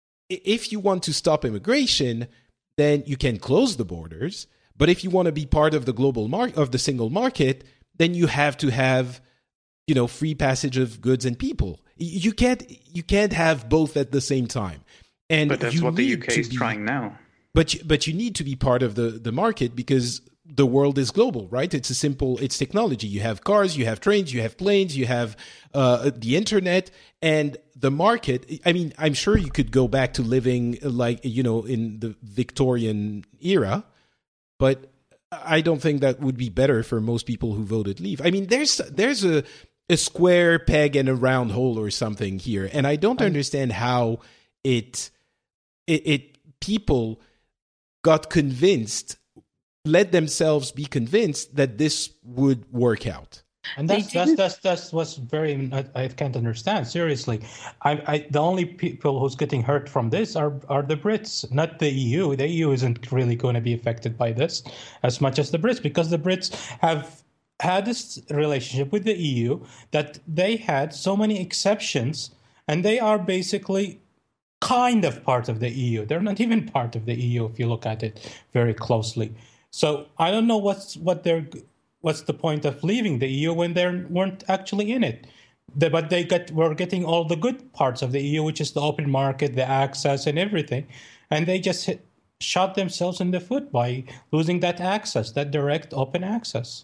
if you want to stop immigration, then you can close the borders. But if you want to be part of the global mar- of the single market, then you have to have, you know, free passage of goods and people. You can't you can't have both at the same time. And but that's what the U K is be- trying now. But but you need to be part of the, the market because the world is global, right? It's a simple, it's technology. You have cars, you have trains, you have planes, you have uh, the internet, and the market. I mean, I'm sure you could go back to living like, you know, in the Victorian era, but I don't think that would be better for most people who voted leave. I mean, there's there's a, a square peg and a round hole or something here, and I don't understand how it it, it people got convinced, let themselves be convinced that this would work out. And that's that's that's that's what's very I, I can't understand seriously. I, I the only people who's getting hurt from this are are the Brits, not the E U. The E U isn't really going to be affected by this as much as the Brits, because the Brits have had this relationship with the E U that they had so many exceptions, and they are basically kind of part of the E U. They're not even part of the E U if you look at it very closely. So I don't know what's what they're what's the point of leaving the E U when they weren't actually in it. The, but they got were getting all the good parts of the E U, which is the open market, the access, and everything, and they just hit, shot themselves in the foot by losing that access, that direct open access.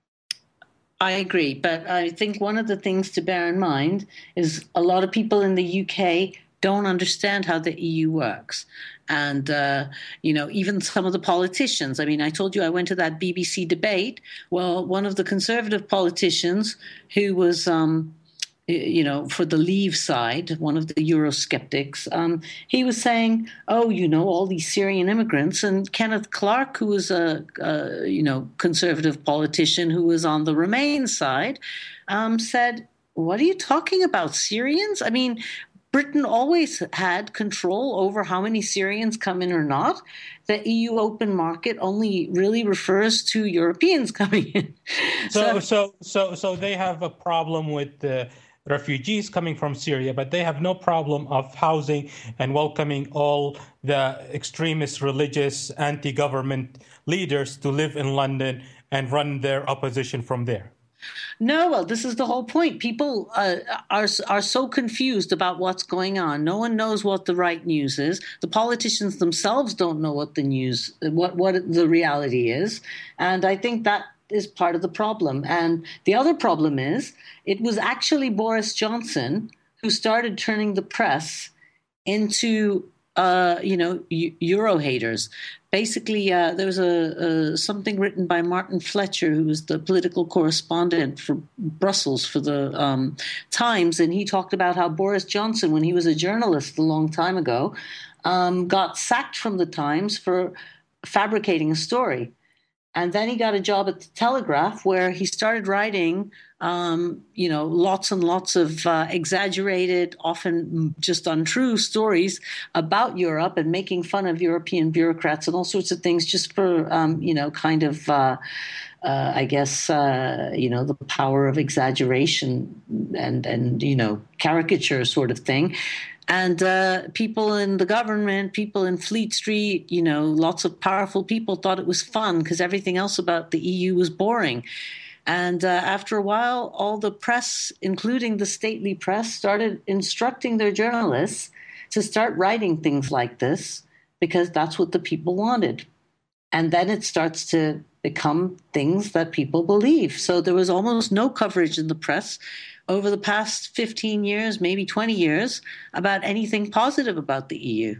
I agree, but I think one of the things to bear in mind is a lot of people in the U K don't understand how the E U works. And, uh, you know, even some of the politicians, I mean, I told you I went to that B B C debate. Well, one of the conservative politicians who was, um, you know, for the Leave side, one of the Eurosceptics, um, he was saying, oh, you know, all these Syrian immigrants. And Kenneth Clarke, who was a, a you know, conservative politician who was on the Remain side, um, said, what are you talking about, Syrians? I mean, Britain always had control over how many Syrians come in or not. The E U open market only really refers to Europeans coming in. So, so, so, so, so they have a problem with the refugees coming from Syria, but they have no problem of housing and welcoming all the extremist, religious, anti-government leaders to live in London and run their opposition from there. No, well, this is the whole point. People uh, are are so confused about what's going on. No one knows what the right news is. The politicians themselves don't know what the news, what what the reality is, and I think that is part of the problem. And the other problem is, it was actually Boris Johnson who started turning the press into, uh, you know, Euro haters. Basically, uh, there was a, a something written by Martin Fletcher, who was the political correspondent for Brussels for the um, Times, and he talked about how Boris Johnson, when he was a journalist a long time ago, um, got sacked from the Times for fabricating a story. And then he got a job at the Telegraph, where he started writing, um, you know, lots and lots of uh, exaggerated, often just untrue stories about Europe and making fun of European bureaucrats and all sorts of things, just for, um, you know, kind of, uh, uh, I guess, uh, you know, the power of exaggeration and, and, you know, caricature sort of thing. And uh, people in the government, people in Fleet Street, you know, lots of powerful people thought it was fun because everything else about the E U was boring. And uh, after a while, all the press, including the stately press, started instructing their journalists to start writing things like this because that's what the people wanted. And then it starts to become things that people believe. So there was almost no coverage in the press over the past fifteen years, maybe twenty years, about anything positive about the E U.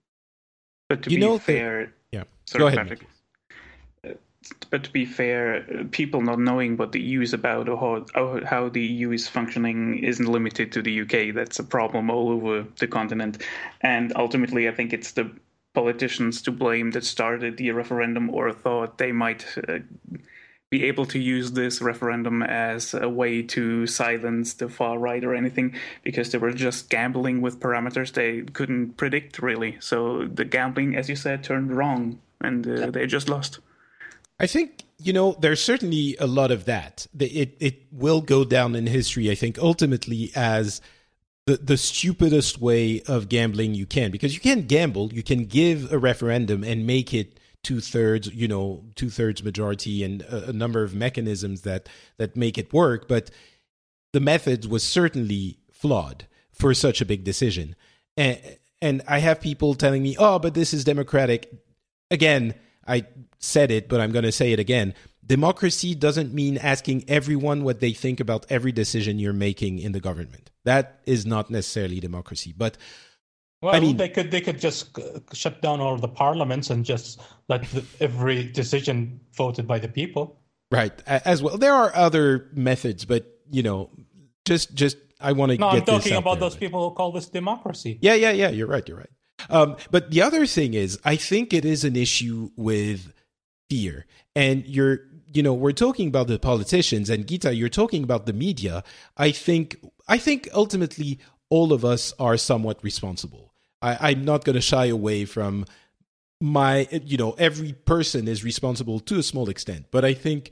But to you be know, fair, the, yeah, sorry, go ahead. Patrick. Uh, but to be fair, people not knowing what the E U is about or how, or how the E U is functioning isn't limited to the U K. That's a problem all over the continent. And ultimately, I think it's the politicians to blame that started the referendum or thought they might uh, be able to use this referendum as a way to silence the far right or anything, because they were just gambling with parameters they couldn't predict, really. So the gambling, as you said, turned wrong, and uh, they just lost. I think, you know, there's certainly a lot of that. It, it will go down in history, I think, ultimately as the, the stupidest way of gambling you can. Because you can gamble, you can give a referendum and make it two-thirds, you know, two-thirds majority and a, a number of mechanisms that, that make it work. But the method was certainly flawed for such a big decision. And, and I have people telling me, oh, but this is democratic. Again, I said it, but I'm going to say it again. Democracy doesn't mean asking everyone what they think about every decision you're making in the government. That is not necessarily democracy. But Well, I mean, they could they could just uh, shut down all the parliaments and just let the, every decision voted by the people. Right, as well. There are other methods, but you know, just just I want to no, get I'm talking this out about there. those people who call this democracy. Yeah, yeah, yeah. You're right. You're right. Um, but the other thing is, I think it is an issue with fear, and you're, you know, we're talking about the politicians, and Gita, you're talking about the media. I think, I think ultimately all of us are somewhat responsible. I, I'm not going to shy away from my, you know, every person is responsible to a small extent, but I think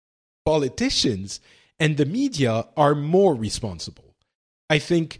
politicians and the media are more responsible. I think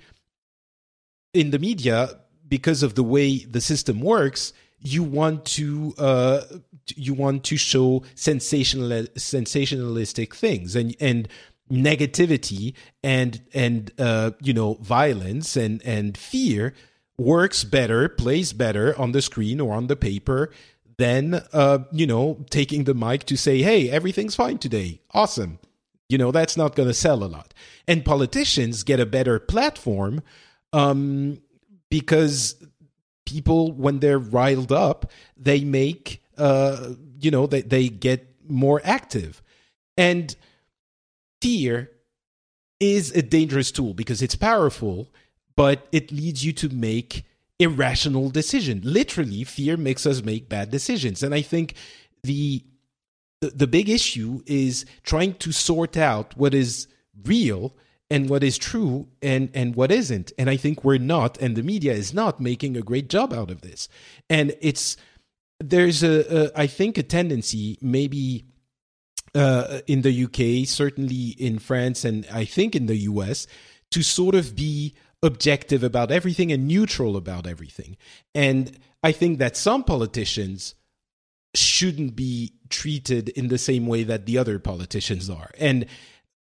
in the media, because of the way the system works, you want to uh, you want to show sensational sensationalistic things and and negativity and and uh, you know, violence and and fear works better, plays better on the screen or on the paper than uh, you know, taking the mic to say, hey, everything's fine today, awesome. You know, that's not going to sell a lot. And politicians get a better platform um, because people, when they're riled up, they make, uh, you know, they, they get more active. And fear is a dangerous tool because it's powerful, but it leads you to make irrational decisions. Literally, fear makes us make bad decisions. And I think the the, the big issue is trying to sort out what is real and what is true and, and what isn't. And I think we're not, and the media is not making a great job out of this. And it's, there's a, a I think a tendency, maybe uh, in the U K, certainly in France, and I think in the U S, to sort of be objective about everything and neutral about everything. And I think that some politicians shouldn't be treated in the same way that the other politicians are. And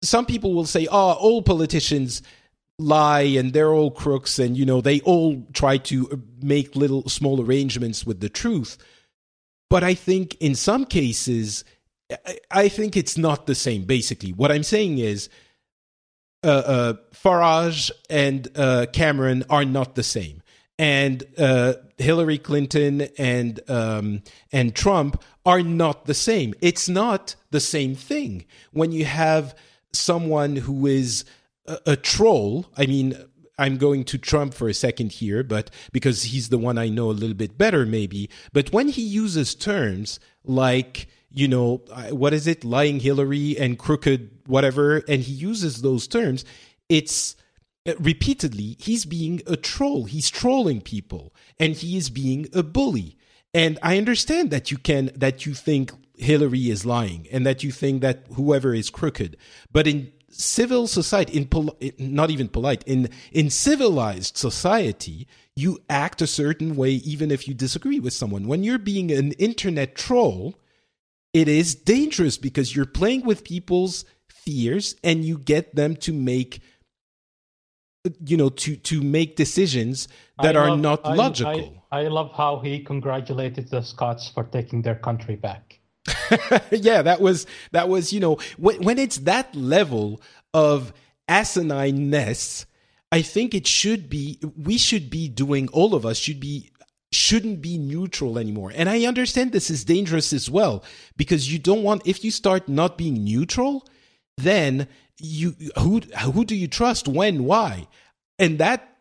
some people will say, oh, all politicians lie and they're all crooks and, you know, they all try to make little small arrangements with the truth. But I think in some cases, I think it's not the same, basically. What I'm saying is uh, uh, Farage and uh, Cameron are not the same. And uh, Hillary Clinton and um, and Trump are not the same. It's not the same thing. When you have someone who is a, a troll, I mean, I'm going to Trump for a second here, but because he's the one I know a little bit better, maybe. But when he uses terms like, you know, what is it, lying Hillary and crooked whatever, and he uses those terms, it's repeatedly, he's being a troll. He's trolling people, and he is being a bully. And I understand that you can, that you think Hillary is lying, and that you think that whoever is crooked. But in civil society, in pol- not even polite, in in civilized society, you act a certain way, even if you disagree with someone. When you're being an internet troll, it is dangerous because you're playing with people's fears, and you get them to make. You know, to, to make decisions that I are love, not I, logical. I, I love how he congratulated the Scots for taking their country back. Yeah, that was, that was, you know, when, when it's that level of asinineness, I think it should be, we should be doing, all of us should be, shouldn't be neutral anymore. And I understand this is dangerous as well, because you don't want, if you start not being neutral, then you who who do you trust, when, why? And that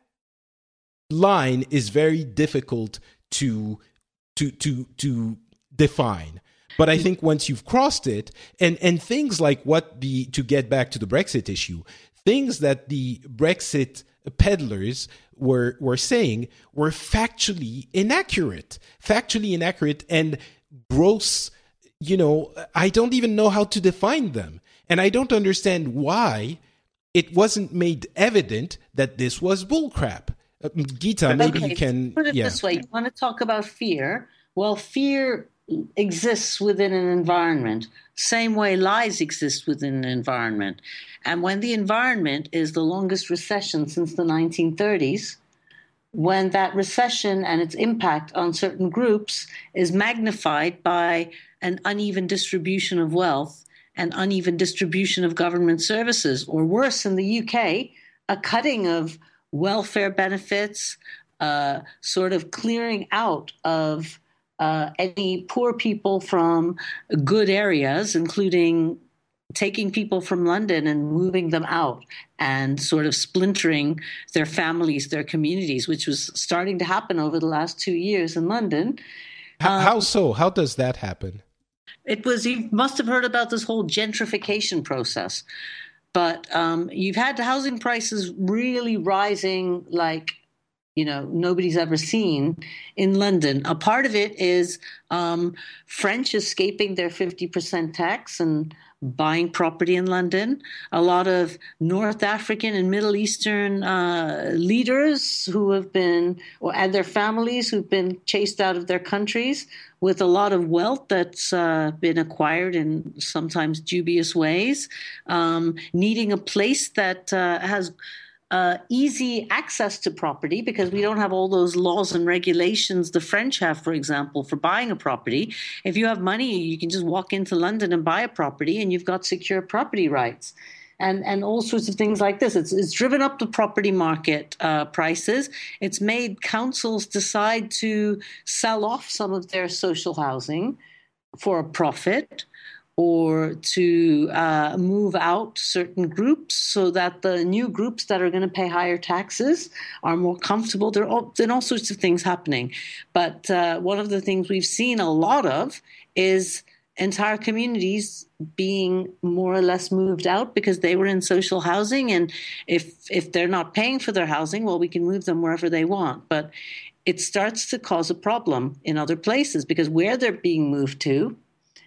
line is very difficult to to to to define. But I think once you've crossed it, and and things like what the, to get back to the Brexit issue, things that the Brexit peddlers were were saying were factually inaccurate, factually inaccurate and gross. You know, I don't even know how to define them. And I don't understand why it wasn't made evident that this was bullcrap. Uh, Geeta, maybe okay, you can... Put it yeah. this way. You want to talk about fear? Well, fear exists within an environment, same way lies exist within an environment. And when the environment is the longest recession since the nineteen thirties, when that recession and its impact on certain groups is magnified by an uneven distribution of wealth, an uneven distribution of government services, or worse, in the U K, a cutting of welfare benefits, uh, sort of clearing out of uh, any poor people from good areas, including taking people from London and moving them out and sort of splintering their families, their communities, which was starting to happen over the last two years in London. How, um, how so? How does that happen? It was, you must have heard about this whole gentrification process, but um, you've had housing prices really rising like, you know, nobody's ever seen in London. A part of it is um, French escaping their fifty percent tax and buying property in London. A lot of North African and Middle Eastern uh, leaders who have been, or and their families who've been chased out of their countries with a lot of wealth that's uh, been acquired in sometimes dubious ways, um, needing a place that uh, has Uh, easy access to property, because we don't have all those laws and regulations the French have, for example, for buying a property. If you have money, you can just walk into London and buy a property, and you've got secure property rights, and and all sorts of things like this. It's, it's driven up the property market uh, prices. It's made councils decide to sell off some of their social housing for a profit, or to uh, move out certain groups so that the new groups that are going to pay higher taxes are more comfortable. There are all, there are all sorts of things happening. But uh, one of the things we've seen a lot of is entire communities being more or less moved out because they were in social housing. And if if they're not paying for their housing, well, we can move them wherever they want. But it starts to cause a problem in other places, because where they're being moved to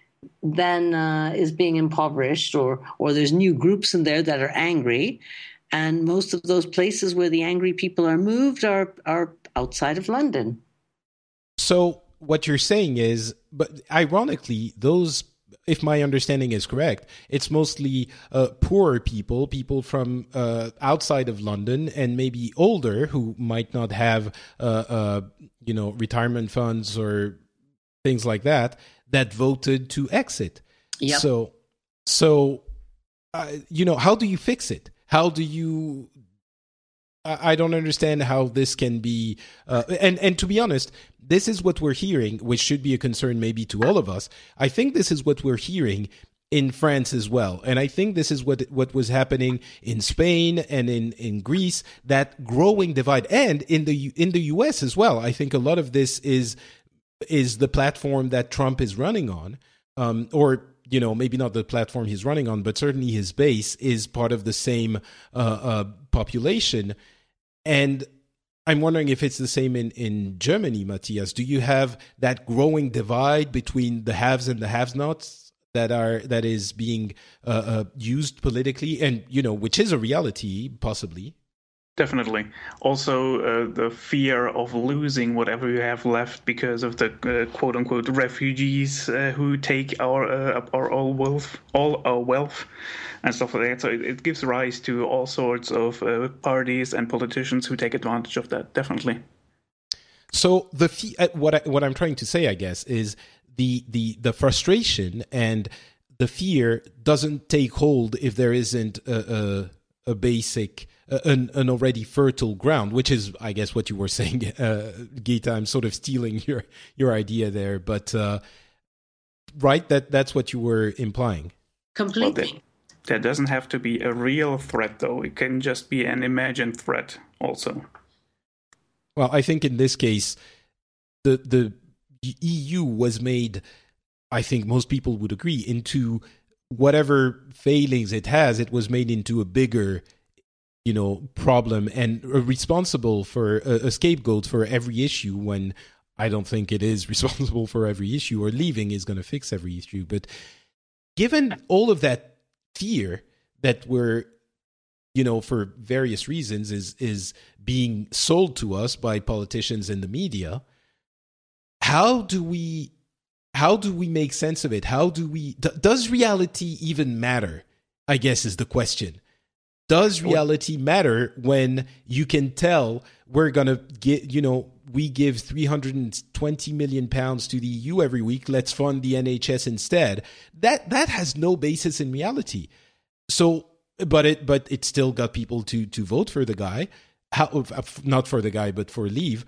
then uh, is being impoverished, or or there's new groups in there that are angry. And most of those places where the angry people are moved are are outside of London. So what you're saying is, but ironically, those if my understanding is correct, it's mostly uh, poorer people, people from uh, outside of London, and maybe older who might not have, uh, uh, you know, retirement funds or things like that, that voted to exit. Yep. So, so, uh, you know, how do you fix it? How do you? I, I don't understand how this can be. Uh, and and to be honest, this is what we're hearing, which should be a concern maybe to all of us. I think this is what we're hearing in France as well. And I think this is what what was happening in Spain and in, in Greece, that growing divide. And in the in the U S as well. I think a lot of this is is the platform that Trump is running on. Um, or, you know, maybe not the platform he's running on, but certainly his base is part of the same uh, uh, population. And I'm wondering if it's the same in, in Germany, Matthias. Do you have that growing divide between the haves and the have-nots that are that is being uh, uh, used politically, and you know, which is a reality, possibly? Definitely. Also, uh, the fear of losing whatever you have left because of the uh, quote-unquote refugees uh, who take our uh, our all wealth, all our wealth, and stuff like that. So it, it gives rise to all sorts of uh, parties and politicians who take advantage of that. Definitely. So the uh, what I, what I'm trying to say, I guess, is the the the frustration and the fear doesn't take hold if there isn't a a, a basic. An, an already fertile ground, which is, I guess, what you were saying, uh, Geeta. I'm sort of stealing your your idea there, but uh, right, that that's what you were implying. Completely. Well, there, there doesn't have to be a real threat, though. It can just be an imagined threat, also. Well, I think in this case, the the E U was made, I think most people would agree, into whatever failings it has. It was made into a bigger, you know, problem and responsible for a, a scapegoat for every issue, when I don't think it is responsible for every issue, or leaving is going to fix every issue. But given all of that fear that we're, you know, for various reasons is is being sold to us by politicians and the media, how do we how do we make sense of it? How do we d- does reality even matter? I guess is the question. Does reality matter when you can tell we're going to get, you know, we give three hundred twenty million pounds to the E U every week, let's fund the N H S instead? That that has no basis in reality. So, but it but it still got people to to vote for the guy. How, not for the guy, but for Leave.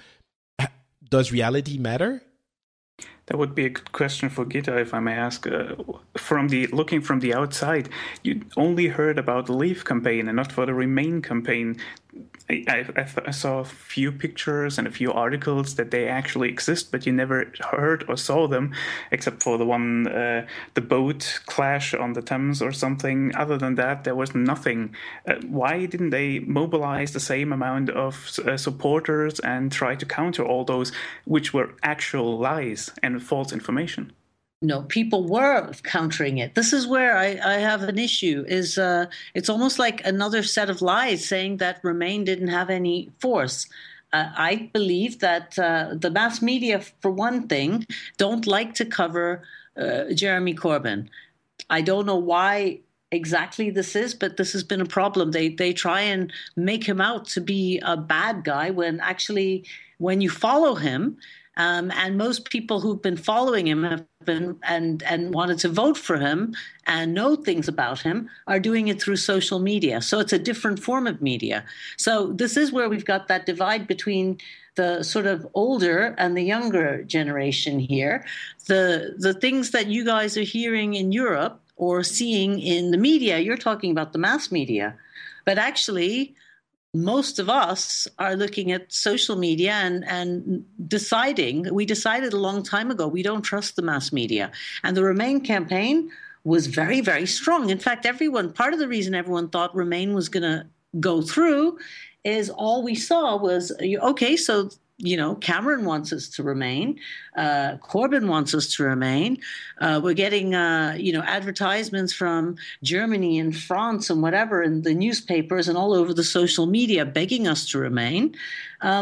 Does reality matter? That would be a good question for Geeta, if I may ask. Uh, from the looking from the outside, you only heard about the Leave campaign and not for the Remain campaign. I, I, I saw a few pictures and a few articles that they actually exist, but you never heard or saw them, except for the one, uh, the boat clash on the Thames or something. Other than that, there was nothing. Uh, why didn't they mobilize the same amount of uh, supporters and try to counter all those which were actual lies and false information? No, people were countering it. This is where I, I have an issue, is uh, it's almost like another set of lies saying that Remain didn't have any force. Uh, I believe that uh, the mass media, for one thing, don't like to cover uh, Jeremy Corbyn. I don't know why exactly this is, but this has been a problem. They they try and make him out to be a bad guy when actually, when you follow him, Um, and most people who've been following him have been and and wanted to vote for him and know things about him are doing it through social media. So it's a different form of media. So this is where we've got that divide between the sort of older and the younger generation here. The the things that you guys are hearing in Europe or seeing in the media, you're talking about the mass media. But actually, most of us are looking at social media and, and deciding, we decided a long time ago, we don't trust the mass media. And the Remain campaign was very, very strong. In fact, everyone, part of the reason everyone thought Remain was going to go through is all we saw was, okay, so, you know, Cameron wants us to remain. Uh, Corbyn wants us to remain. Uh, we're getting, uh, you know, advertisements from Germany and France and whatever in the newspapers and all over the social media begging us to remain. Um,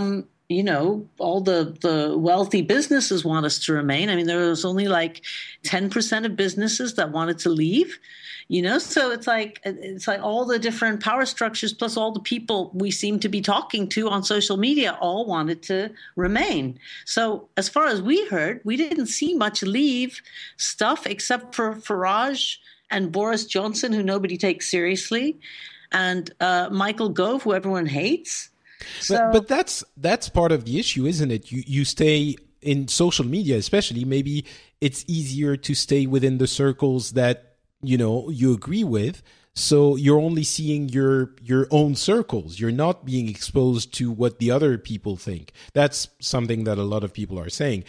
you know, all the, the wealthy businesses want us to remain. I mean, there was only like ten percent of businesses that wanted to leave, you know, so it's like it's like all the different power structures plus all the people we seem to be talking to on social media all wanted to remain. So as far as we heard, we didn't see much leave stuff except for Farage and Boris Johnson, who nobody takes seriously, and uh, Michael Gove, who everyone hates. So, but, but that's that's part of the issue, isn't it? You you stay in social media, especially. Maybe it's easier to stay within the circles that you know you agree with. So you're only seeing your your own circles. You're not being exposed to what the other people think. That's something that a lot of people are saying.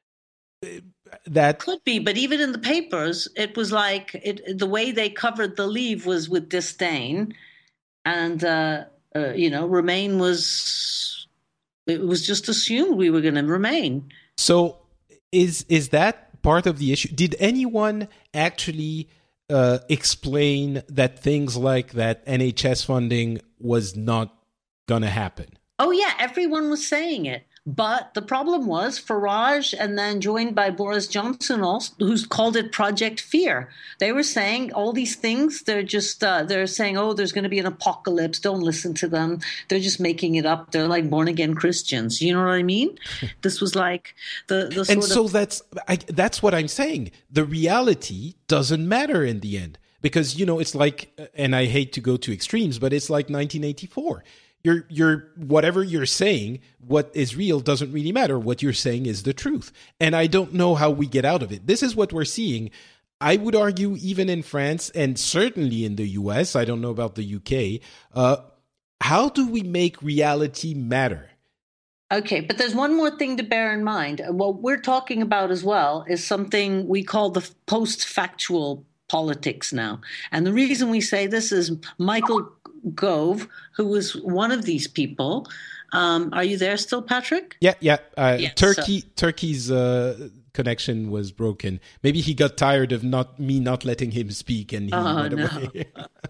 That could be, but even in the papers, it was like it, the way they covered the leave was with disdain, and. Uh, Uh, you know, Remain was, it was just assumed we were going to remain. So is is that part of the issue? Did anyone actually uh, explain that things like that N H S funding was not going to happen? Oh, yeah, everyone was saying it. But the problem was Farage, and then joined by Boris Johnson, also, who's called it Project Fear. They were saying all these things. They're just uh, they're saying, oh, there's going to be an apocalypse. Don't listen to them. They're just making it up. They're like born again Christians. You know what I mean? This was like the the sort and so of- that's I, that's what I'm saying. The reality doesn't matter in the end because you know it's like, and I hate to go to extremes, but it's like nineteen eighty-four. You're, you're, whatever you're saying, what is real doesn't really matter. What you're saying is the truth. And I don't know how we get out of it. This is what we're seeing. I would argue even in France and certainly in the U S, I don't know about the U K, uh, how do we make reality matter? Okay, but there's one more thing to bear in mind. What we're talking about as well is something we call the post-factual politics now. And the reason we say this is Michael Gove, who was one of these people. Um, are you there still, Patrick? Yeah, yeah. Uh, yeah Turkey, so. Turkey's uh, connection was broken. Maybe he got tired of not me not letting him speak, and he oh, went no. away.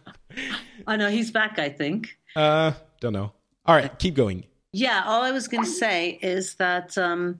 Oh no, he's back. I think. Uh, don't know. All right, keep going. Yeah, all I was going to say is that. Um,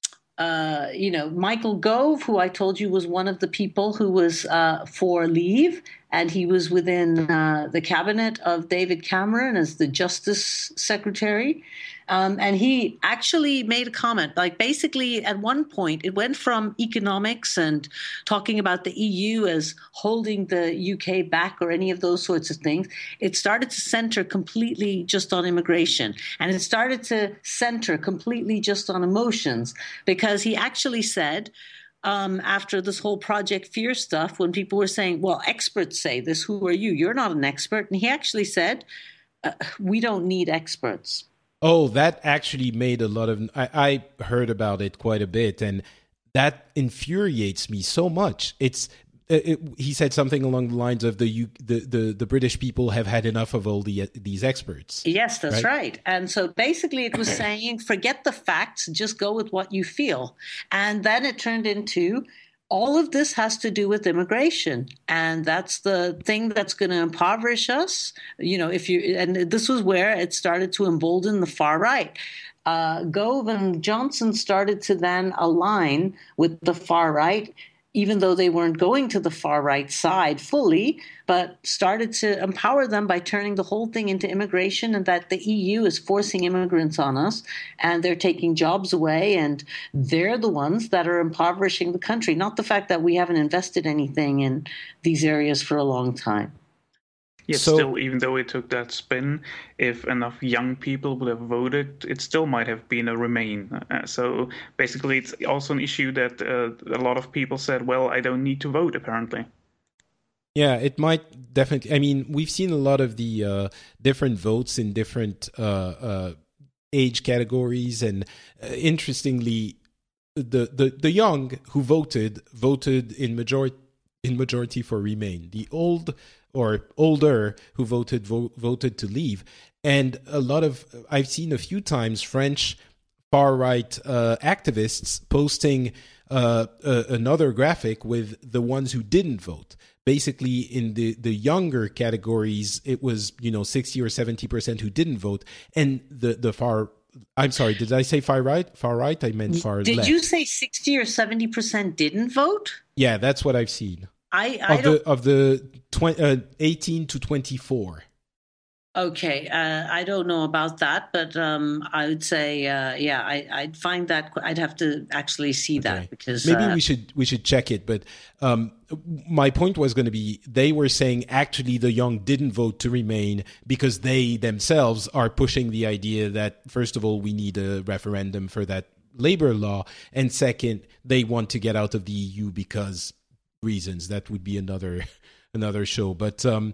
Uh, you know, Michael Gove, who I told you was one of the people who was uh, for leave, and he was within uh, the cabinet of David Cameron as the Justice Secretary. Um, and he actually made a comment, like basically at one point it went from economics and talking about the E U as holding the U K back or any of those sorts of things. It started to center completely just on immigration, and it started to center completely just on emotions, because he actually said, Um, after this whole Project Fear stuff, when people were saying, well, experts say this, who are you? You're not an expert. And he actually said, uh, we don't need experts. Oh, that actually made a lot of... I, I heard about it quite a bit, and that infuriates me so much. It's it, he said something along the lines of the, the the the British people have had enough of all the these experts. Yes, that's right? right. And so basically it was saying, forget the facts, just go with what you feel. And then it turned into... all of this has to do with immigration, and that's the thing that's going to impoverish us. You know, if you and this was where it started to embolden the far right. Uh, Gove and Johnson started to then align with the far right, even though they weren't going to the far right side fully, but started to empower them by turning the whole thing into immigration, and that the E U is forcing immigrants on us, and they're taking jobs away, and they're the ones that are impoverishing the country, not the fact that we haven't invested anything in these areas for a long time. Yet So- still, even though it took that spin, if enough young people would have voted, it still might have been a Remain. Uh, so basically, it's also an issue that uh, a lot of people said, well, I don't need to vote, apparently. Yeah, it might definitely. I mean, we've seen a lot of the uh, different votes in different uh, uh, age categories, and uh, interestingly, the, the the young who voted voted in majority in majority for Remain. The old or older who voted vo- voted to leave, and a lot of I've seen a few times French far right uh, activists posting uh, uh, another graphic with the ones who didn't vote. Basically, in the, the younger categories, it was, you know, sixty or seventy percent who didn't vote. And the, the far I'm sorry, did I say far right? Far right? I meant far Did left. you say sixty or seventy percent didn't vote? Yeah, that's what I've seen. I, I of don't... the of the twenty, uh, eighteen to twenty-four. Okay, uh, I don't know about that, but um, I would say, uh, yeah, I, I'd find that I'd have to actually see Okay. that because maybe uh, we should we should check it. But um, my point was going to be they were saying actually the young didn't vote to remain because they themselves are pushing the idea that first of all we need a referendum for that labor law, and second they want to get out of the E U because reasons. That would be another another show. But um,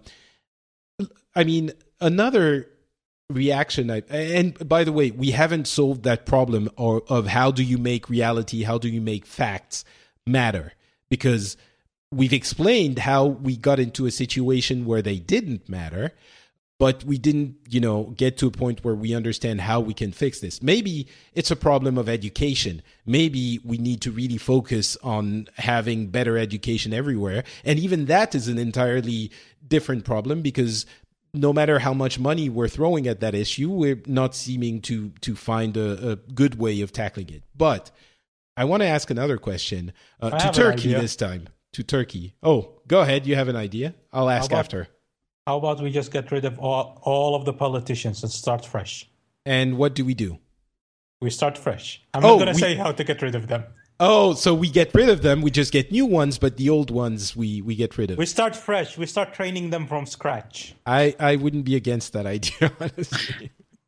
I mean. Another reaction, I, and by the way, we haven't solved that problem or, of how do you make reality, how do you make facts matter? Because we've explained how we got into a situation where they didn't matter, but we didn't, you know, get to a point where we understand how we can fix this. Maybe it's a problem of education. Maybe we need to really focus on having better education everywhere. And even that is an entirely different problem because no matter how much money we're throwing at that issue, we're not seeming to to find a, a good way of tackling it. But I want to ask another question uh, to Turkey this time. To Turkey. Oh, go ahead. You have an idea? I'll ask how about, after. How about we just get rid of all, all of the politicians and start fresh? And what do we do? We start fresh. I'm oh, not going to we... say how to get rid of them. Oh, so we get rid of them. We just get new ones, but the old ones we, we get rid of. We start fresh. We start training them from scratch. I, I wouldn't be against that idea, honestly.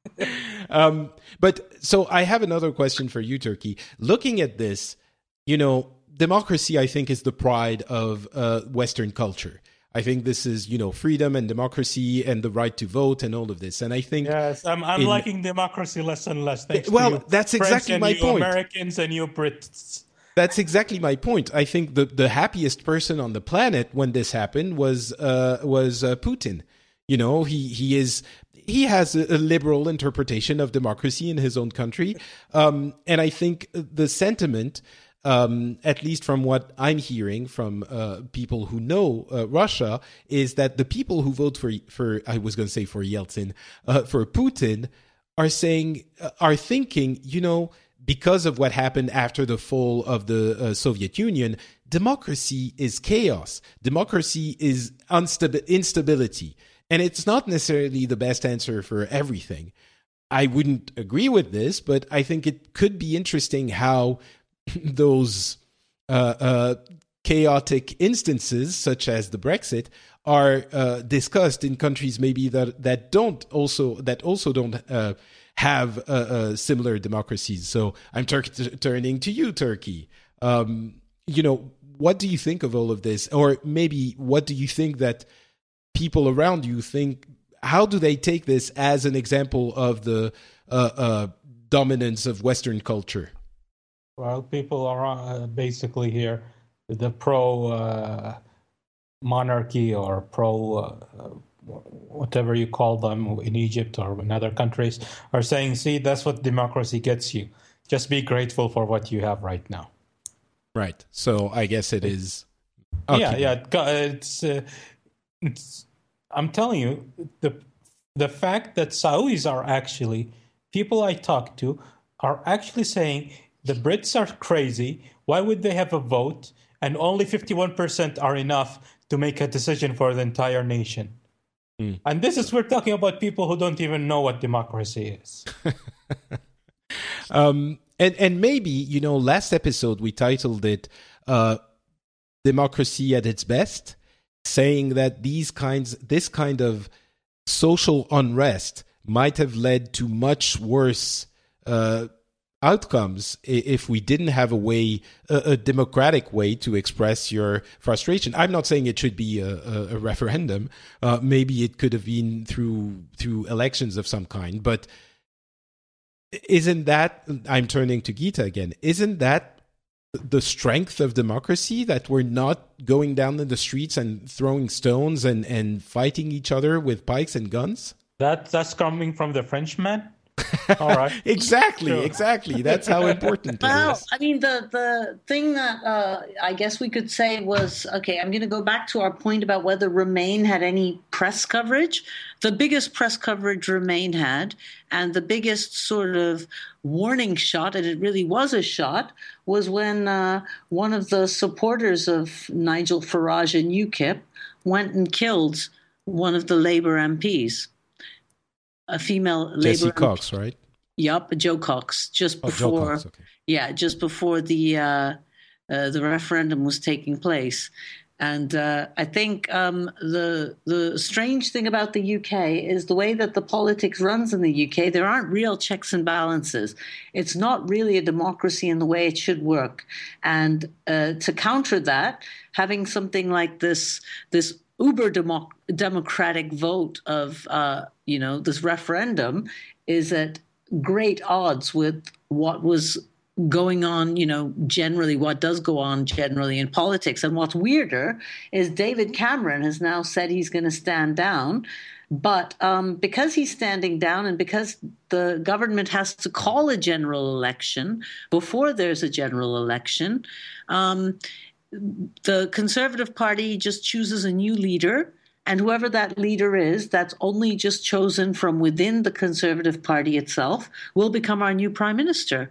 um, but so I have another question for you, Turkey. Looking at this, you know, democracy, I think, is the pride of uh, Western culture. I think this is, you know, freedom and democracy and the right to vote and all of this. And I think... Yes, I'm, I'm in, liking democracy less and less, thanks well, to you that's French exactly and my you point. Americans and you Brits. That's exactly my point. I think the, the happiest person on the planet when this happened was uh, was uh, Putin. You know, he, he is... He has a, a liberal interpretation of democracy in his own country. Um, and I think the sentiment... Um, at least from what I'm hearing from uh, people who know uh, Russia, is that the people who vote for, for I was going to say for Yeltsin, uh, for Putin, are saying, uh, are thinking, you know, because of what happened after the fall of the uh, Soviet Union, democracy is chaos. Democracy is unstabi- instability. And it's not necessarily the best answer for everything. I wouldn't agree with this, but I think it could be interesting how those uh, uh, chaotic instances, such as the Brexit, are uh, discussed in countries maybe that that don't also that also don't uh, have uh, uh, similar democracies. So I'm tur- t- turning to you, Turkey. Um, you know, what do you think of all of this, or maybe what do you think that people around you think? How do they take this as an example of the uh, uh, dominance of Western culture? Well, people are uh, basically here, the pro uh, monarchy or pro uh, whatever you call them in Egypt or in other countries are saying, see, that's what democracy gets you. Just be grateful for what you have right now. Right. So I guess it is. Okay. Yeah, yeah. It's, uh, it's. I'm telling you, the the fact that Saudis are actually people I talk to are actually saying. The Brits are crazy. Why would they have a vote? And only fifty-one percent are enough to make a decision for the entire nation. Mm. And this is, we're talking about people who don't even know what democracy is. um, and, and maybe, you know, last episode we titled it uh, Democracy at its Best, saying that these kinds, this kind of social unrest might have led to much worse uh outcomes if we didn't have a way, a, a democratic way to express your frustration. I'm not saying it should be a, a, a referendum. Uh, maybe it could have been through through elections of some kind. But isn't that, I'm turning to Gita again, isn't that the strength of democracy, that we're not going down in the streets and throwing stones and, and fighting each other with pikes and guns? That That's coming from the Frenchman? All right. exactly, Sure. exactly. That's how important it Well, is. I mean, the, the thing that uh, I guess we could say was, okay, I'm going to go back to our point about whether Remain had any press coverage. The biggest press coverage Remain had, and the biggest sort of warning shot, and it really was a shot, was when uh, one of the supporters of Nigel Farage and UKIP went and killed one of the Labour M Ps, a female Jesse Labour Cox, right? Yup, Jo Cox, just Oh, Jo before, Cox, okay. yeah, just before the uh, uh, the referendum was taking place, and uh, I think um, the the strange thing about the U K is the way that the politics runs in the U K. There aren't real checks and balances. It's not really a democracy in the way it should work, and uh, to counter that, having something like this this uber democ- democratic vote of uh, you know this referendum is at great odds with what was going on, you know, generally, what does go on generally in politics. And what's weirder is David Cameron has now said he's going to stand down. But um, because he's standing down and because the government has to call a general election before there's a general election, um, the Conservative Party just chooses a new leader. And whoever that leader is, that's only just chosen from within the Conservative Party itself, will become our new prime minister.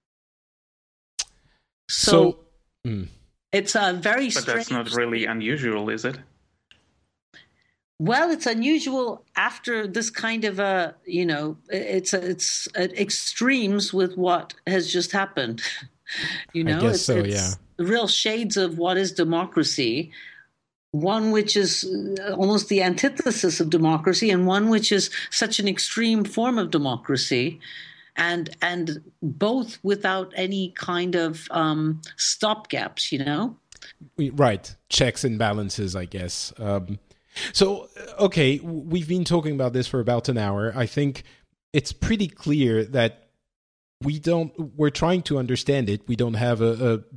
So, So, mm. it's a very But strange. that's not really unusual, is it? Well, it's unusual after this kind of a, you know, it's it's at extremes with what has just happened. You know, I guess it's, so, it's yeah. real shades of what is democracy. One which is almost the antithesis of democracy, and one which is such an extreme form of democracy, and and both without any kind of um, stopgaps, you know? Right. Checks and balances, I guess. Um, so, okay, we've been talking about this for about an hour. I think it's pretty clear that we don't, we're trying to understand it. We don't have a, a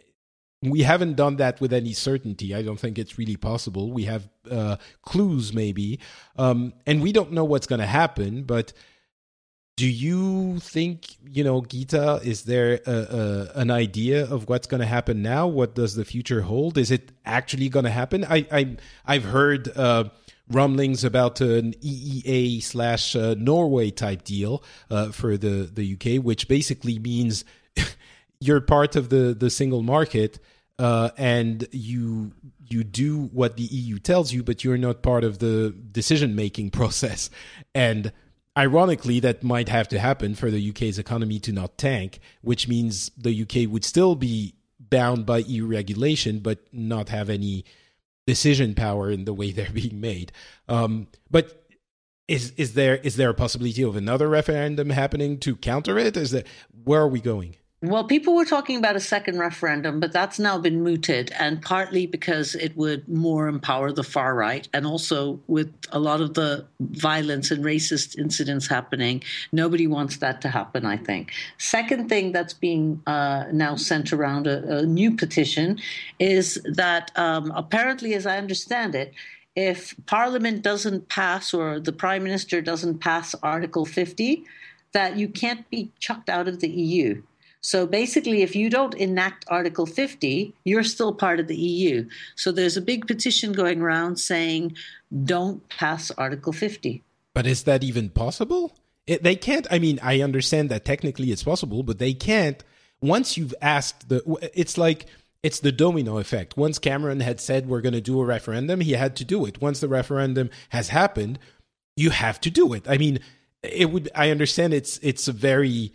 we haven't done that with any certainty. I don't think it's really possible. We have uh, clues, maybe. Um, and we don't know what's going to happen. But do you think, you know, Geeta, is there a, a, an idea of what's going to happen now? What does the future hold? Is it actually going to happen? I, I, I've heard uh, rumblings about an E E A slash uh, Norway type deal uh, for the, the U K, which basically means you're part of the, the single market, uh, and you you do what the E U tells you, but you're not part of the decision-making process. And ironically, that might have to happen for the U K's economy to not tank, which means the U K would still be bound by E U regulation, but not have any decision power in the way they're being made. Um, but is is there is there a possibility of another referendum happening to counter it? Is there, where are we going? Well, people were talking about a second referendum, but that's now been mooted, and partly because it would more empower the far right, and also with a lot of the violence and racist incidents happening, nobody wants that to happen, I think. Second thing that's being uh, now sent around, a, a new petition, is that um, apparently, as I understand it, if Parliament doesn't pass or the Prime Minister doesn't pass Article fifty, that you can't be chucked out of the E U. So basically, if you don't enact Article fifty, you're still part of the E U. So there's a big petition going around saying, don't pass Article fifty. But is that even possible? It, they can't. I mean, I understand that technically it's possible, but they can't. Once you've asked, the, it's like, it's the domino effect. Once Cameron had said we're going to do a referendum, he had to do it. Once the referendum has happened, you have to do it. I mean, it would. I understand it's it's a very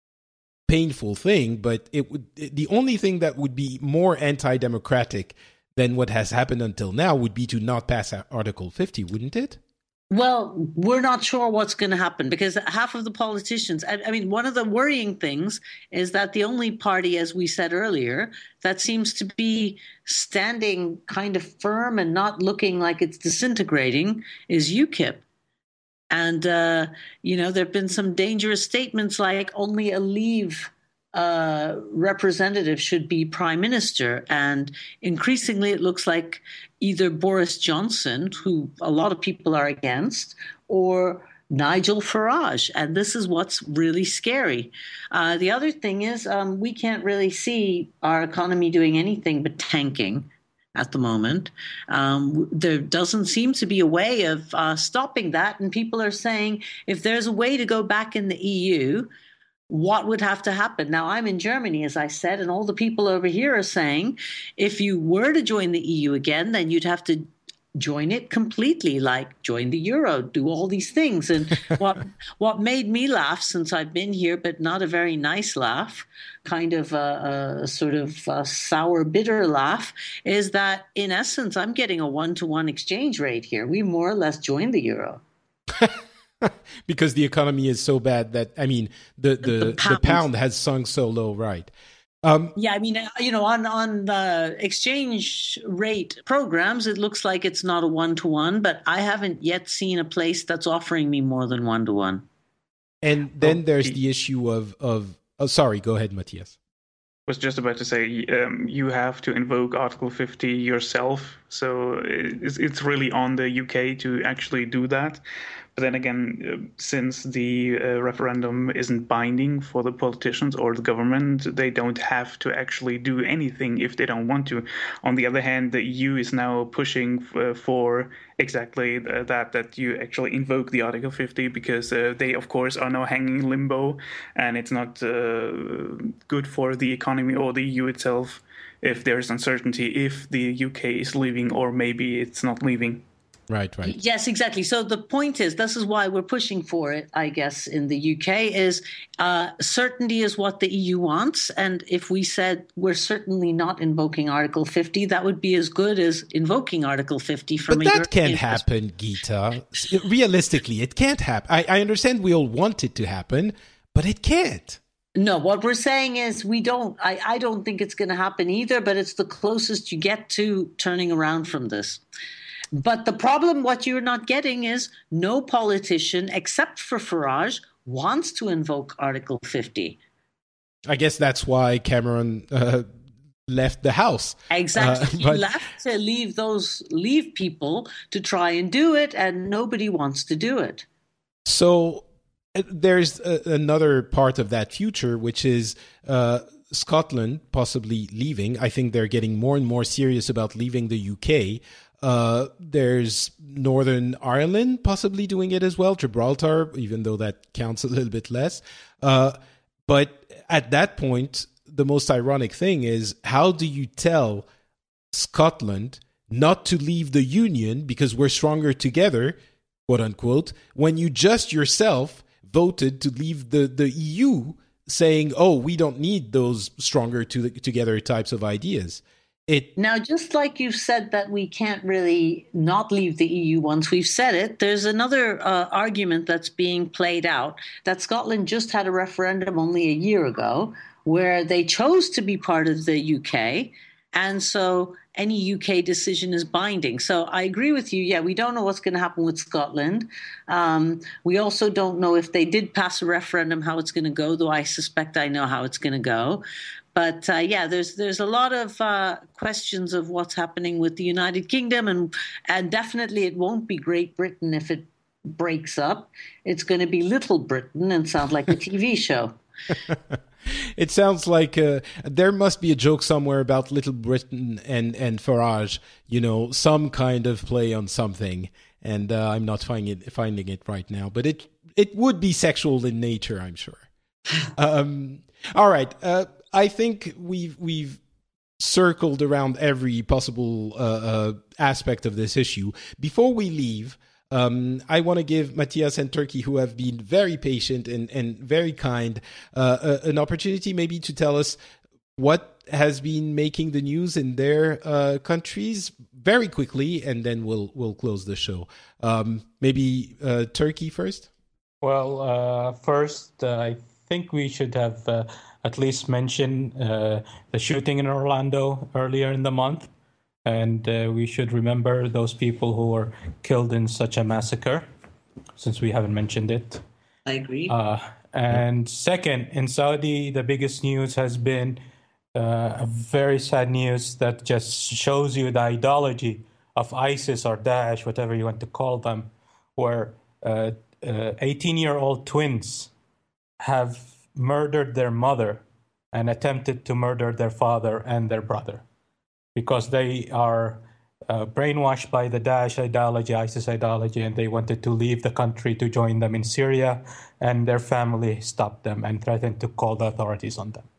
painful thing, but it would. The only thing that would be more anti-democratic than what has happened until now would be to not pass Article fifty, wouldn't it? Well, we're not sure what's going to happen because half of the politicians, I, I mean, one of the worrying things is that the only party, as we said earlier, that seems to be standing kind of firm and not looking like it's disintegrating is UKIP. And, uh, you know, there have been some dangerous statements like only a Leave uh, representative should be prime minister. And increasingly, it looks like either Boris Johnson, who a lot of people are against, or Nigel Farage. And this is what's really scary. Uh, the other thing is um, we can't really see our economy doing anything but tanking at the moment. Um, there doesn't seem to be a way of uh, stopping that. And people are saying if there's a way to go back in the E U, what would have to happen? Now, I'm in Germany, as I said, and all the people over here are saying if you were to join the E U again, then you'd have to join it completely, like join the euro, do all these things. And what what made me laugh since I've been here, but not a very nice laugh, kind of a, a sort of a sour, bitter laugh, is that in essence, I'm getting a one-to-one exchange rate here. We more or less joined the euro. Because the economy is so bad that, I mean, the, the, the, pound. the pound has sunk so low, right? Um, yeah, I mean, you know, on on the exchange rate programs, it looks like it's not a one-to-one, but I haven't yet seen a place that's offering me more than one-to-one. And then oh, there's the issue of, of oh, sorry, go ahead, Matthias. I was just about to say, um, you have to invoke Article fifty yourself, so it's, it's really on the U K to actually do that. But then again, uh, since the uh, referendum isn't binding for the politicians or the government, they don't have to actually do anything if they don't want to. On the other hand, the E U is now pushing f- for exactly that, that you actually invoke the Article fifty, because uh, they, of course, are now hanging in limbo, and it's not uh, good for the economy or the E U itself if there's uncertainty if the U K is leaving or maybe it's not leaving. Right, right. Yes, exactly. So the point is, this is why we're pushing for it, I guess, in the U K, is uh, certainty is what the E U wants. And if we said we're certainly not invoking Article fifty, that would be as good as invoking Article fifty from but a that European can't happen, Gita. Realistically, it can't happen. I, I understand we all want it to happen, but it can't. No, what we're saying is we don't, I, I don't think it's going to happen either, but it's the closest you get to turning around from this. But the problem, what you're not getting is no politician, except for Farage, wants to invoke Article fifty. I guess that's why Cameron uh, left the House. Exactly. Uh, but... He left to leave those, leave people to try and do it, and nobody wants to do it. So uh, there's uh, another part of that future, which is uh, Scotland possibly leaving. I think they're getting more and more serious about leaving the U K. Uh, there's Northern Ireland possibly doing it as well, Gibraltar, even though that counts a little bit less. Uh, but at that point, the most ironic thing is, how do you tell Scotland not to leave the Union because we're stronger together, quote unquote, when you just yourself voted to leave the, the E U, saying, oh, we don't need those stronger to, together types of ideas? It, now, just like you've said that we can't really not leave the E U once we've said it, there's another uh, argument that's being played out, that Scotland just had a referendum only a year ago where they chose to be part of the U K, and so any U K decision is binding. So I agree with you. Yeah, we don't know what's going to happen with Scotland. Um, we also don't know if they did pass a referendum how it's going to go, though I suspect I know how it's going to go. But uh, yeah, there's there's a lot of uh, questions of what's happening with the United Kingdom, and and definitely it won't be Great Britain if it breaks up. It's going to be Little Britain and sound like a T V show. It sounds like uh, there must be a joke somewhere about Little Britain and, and Farage, you know, some kind of play on something. And uh, I'm not finding it, finding it right now. But it it would be sexual in nature, I'm sure. um, all right. Uh, I think we've we've circled around every possible uh, uh, aspect of this issue. Before we leave, um, I want to give Matthias and Turkey, who have been very patient and, and very kind, uh, uh, an opportunity maybe to tell us what has been making the news in their uh, countries very quickly, and then we'll we'll close the show. Um, maybe uh, Turkey first? Well, uh, first, uh, I think we should have... Uh, at least mention uh, the shooting in Orlando earlier in the month. And uh, we should remember those people who were killed in such a massacre, since we haven't mentioned it. I agree. Uh, and second, in Saudi, the biggest news has been uh, a very sad news that just shows you the ideology of ISIS or Daesh, whatever you want to call them, where uh, eighteen-year-old twins have murdered their mother and attempted to murder their father and their brother because they are uh, brainwashed by the Daesh ideology, ISIS ideology, and they wanted to leave the country to join them in Syria, and their family stopped them and threatened to call the authorities on them.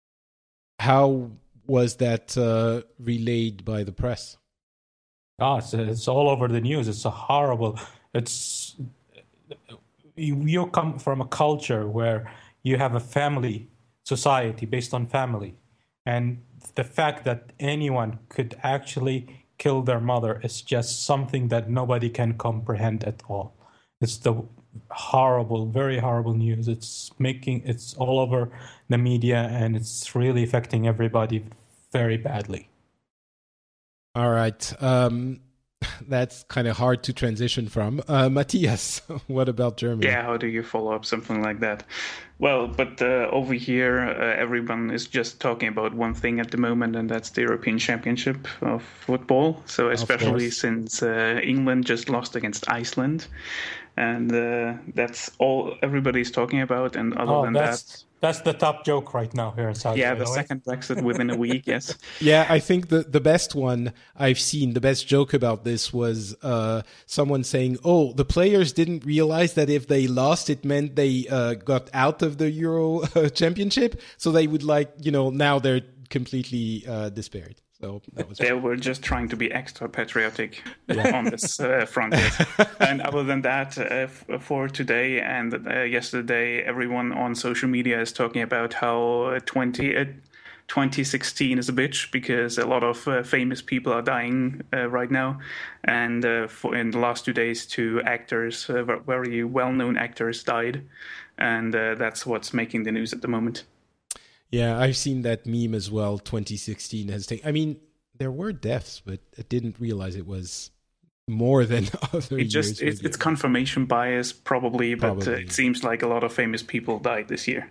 How was that uh, relayed by the press? Oh, it's, it's all over the news. It's a horrible... It's you, you come from a culture where you have a family society based on family, and the fact that anyone could actually kill their mother is just something that nobody can comprehend at all. It's the horrible, very horrible news. It's making it's all over the media, and it's really affecting everybody very badly. All right. Um, that's kind of hard to transition from. Uh, Matthias, what about Germany? Yeah, how do you follow up something like that? Well, but uh, over here, uh, everyone is just talking about one thing at the moment, and that's the European Championship of football. So especially since uh, England just lost against Iceland. And uh, that's all everybody's talking about. And other oh, than that's, that... That's the top joke right now here in Saudi Yeah, Arabia. the second Brexit within a week, yes. Yeah, I think the, the best one I've seen, the best joke about this was uh, someone saying, oh, the players didn't realize that if they lost, it meant they uh, got out of the Euro uh, Championship. So they would like, you know, now they're completely uh, despaired. So that was they fun. were just trying to be extra patriotic yeah. on this uh, front. Yes. And other than that, uh, f- for today and uh, yesterday, everyone on social media is talking about how uh, twenty, uh, twenty sixteen is a bitch because a lot of uh, famous people are dying uh, right now. And uh, for, in the last two days, two actors, uh, very well-known actors, died. And uh, that's what's making the news at the moment. Yeah, I've seen that meme as well. twenty sixteen has taken... I mean, there were deaths, but I didn't realize it was more than other it just, years. It, it's confirmation bias, probably, probably, but uh, it seems like a lot of famous people died this year.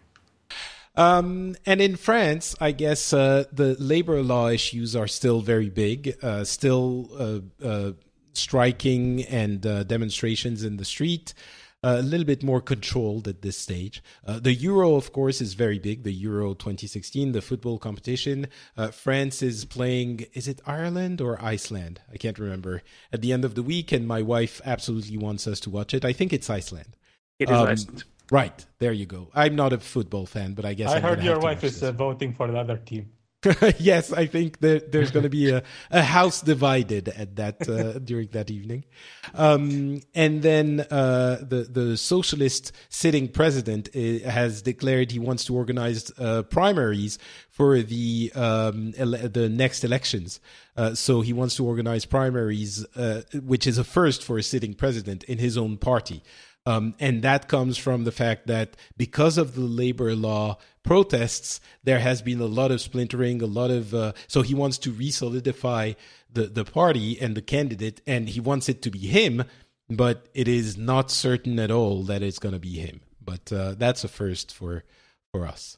Um, and in France, I guess uh, the labor law issues are still very big, uh, still uh, uh, striking and uh, demonstrations in the street. Uh, a little bit more controlled at this stage. Uh, the Euro, of course, is very big. The Euro twenty sixteen, the football competition. Uh, France is playing, is it Ireland or Iceland? I can't remember. At the end of the week, and my wife absolutely wants us to watch it. I think it's Iceland. It is um, Iceland. Right, there you go. I'm not a football fan, but I guess I I'm heard your have to wife is uh, voting for the other team. Yes, I think that there's going to be a, a house divided at that uh, during that evening, um, and then uh, the the socialist sitting president uh, has declared he wants to organize uh, primaries for the um, ele- the next elections. Uh, so he wants to organize primaries, uh, which is a first for a sitting president in his own party. Um, and that comes from the fact that because of the labor law protests, there has been a lot of splintering, a lot of, uh, so he wants to re-solidify the, the party and the candidate, and he wants it to be him, but it is not certain at all that it's going to be him. But uh, that's a first for, for us.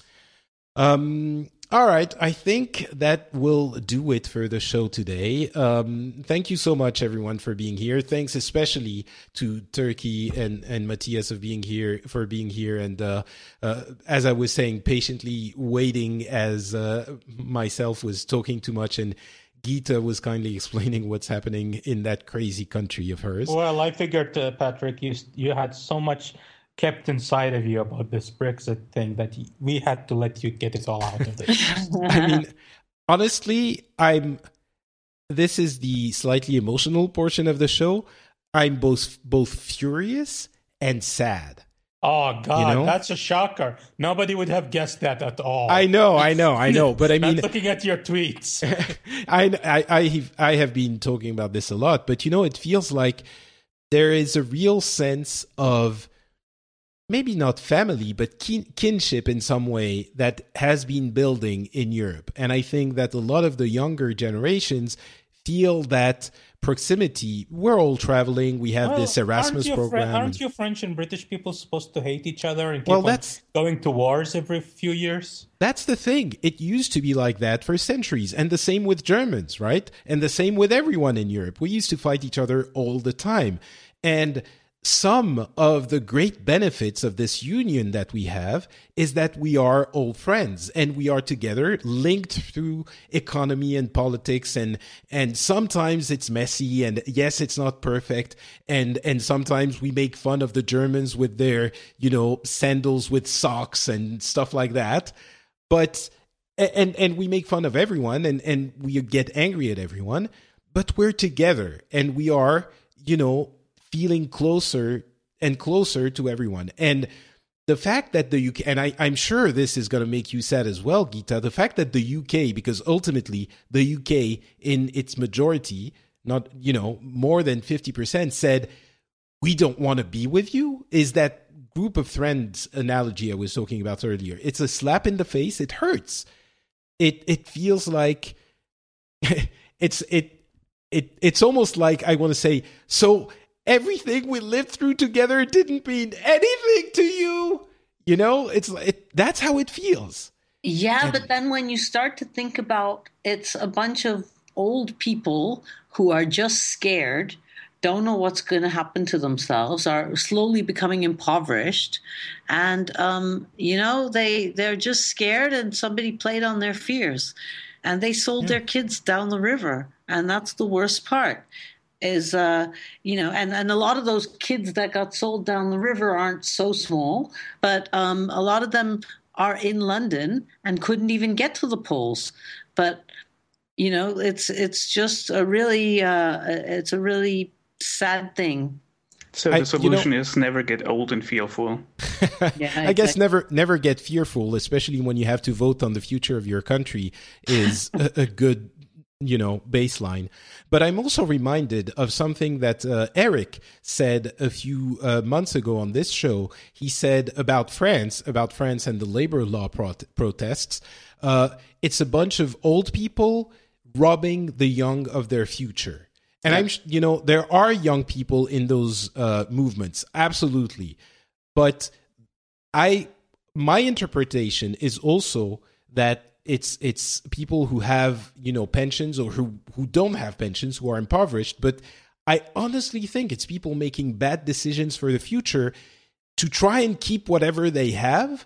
Um, all right, I think that will do it for the show today. Um, thank you so much, everyone, for being here. Thanks especially to Turkey and, and Matthias of being here for being here. And uh, uh, as I was saying, patiently waiting as uh, myself was talking too much and Gita was kindly explaining what's happening in that crazy country of hers. Well, I figured, uh, Patrick, you you had so much kept inside of you about this Brexit thing that we had to let you get it all out of it. I mean, honestly, I'm. This is the slightly emotional portion of the show. I'm both both furious and sad. Oh God, you know? That's a shocker. Nobody would have guessed that at all. I know, I know, I know. But I mean, Not looking at your tweets, I, I, I, have, I have been talking about this a lot. But you know, it feels like there is a real sense of. Maybe not family, but kin- kinship in some way that has been building in Europe. And I think that a lot of the younger generations feel that proximity. We're all traveling. We have well, this Erasmus aren't program. Fr- aren't you French and British people supposed to hate each other and keep well, on that's, going to wars every few years? That's the thing. It used to be like that for centuries. And the same with Germans, right? And the same with everyone in Europe. We used to fight each other all the time. And some of the great benefits of this union that we have is that we are old friends and we are together, linked through economy and politics, and and sometimes it's messy, and yes, it's not perfect, and and sometimes we make fun of the Germans with their, you know, sandals with socks and stuff like that, but and and we make fun of everyone, and and we get angry at everyone, but we're together and we are, you know, feeling closer and closer to everyone. And the fact that the U K, and I, I'm sure this is going to make you sad as well, Geeta, the fact that the U K, because ultimately the U K in its majority, not, you know, more than fifty percent said, we don't want to be with you, is that group of friends analogy I was talking about earlier. It's a slap in the face. It hurts. It, it feels like it's, it, it, it's almost like I want to say, so everything we lived through together didn't mean anything to you. You know, it's it, that's how it feels. Yeah, And- but then when you start to think about, it's a bunch of old people who are just scared, don't know what's going to happen to themselves, are slowly becoming impoverished, and um, you know, they they're just scared, and somebody played on their fears, and they sold Yeah. their kids down the river, and that's the worst part. Is uh you know, and and a lot of those kids that got sold down the river aren't so small, but um a lot of them are in London and couldn't even get to the polls. But you know, it's it's just a really uh it's a really sad thing. So I- the you solution know- is never get old and fearful. Yeah, I guess exactly. never never get fearful, especially when you have to vote on the future of your country, is a, a good, you know, baseline. But I'm also reminded of something that uh, Eric said a few uh, months ago on this show. He said about France, about France and the labor law prot- protests, uh, it's a bunch of old people robbing the young of their future. And I'm, sh- you know, there are young people in those uh, movements, absolutely. But I, my interpretation is also that it's it's people who have, you know, pensions, or who, who don't have pensions, who are impoverished. But I honestly think it's people making bad decisions for the future to try and keep whatever they have.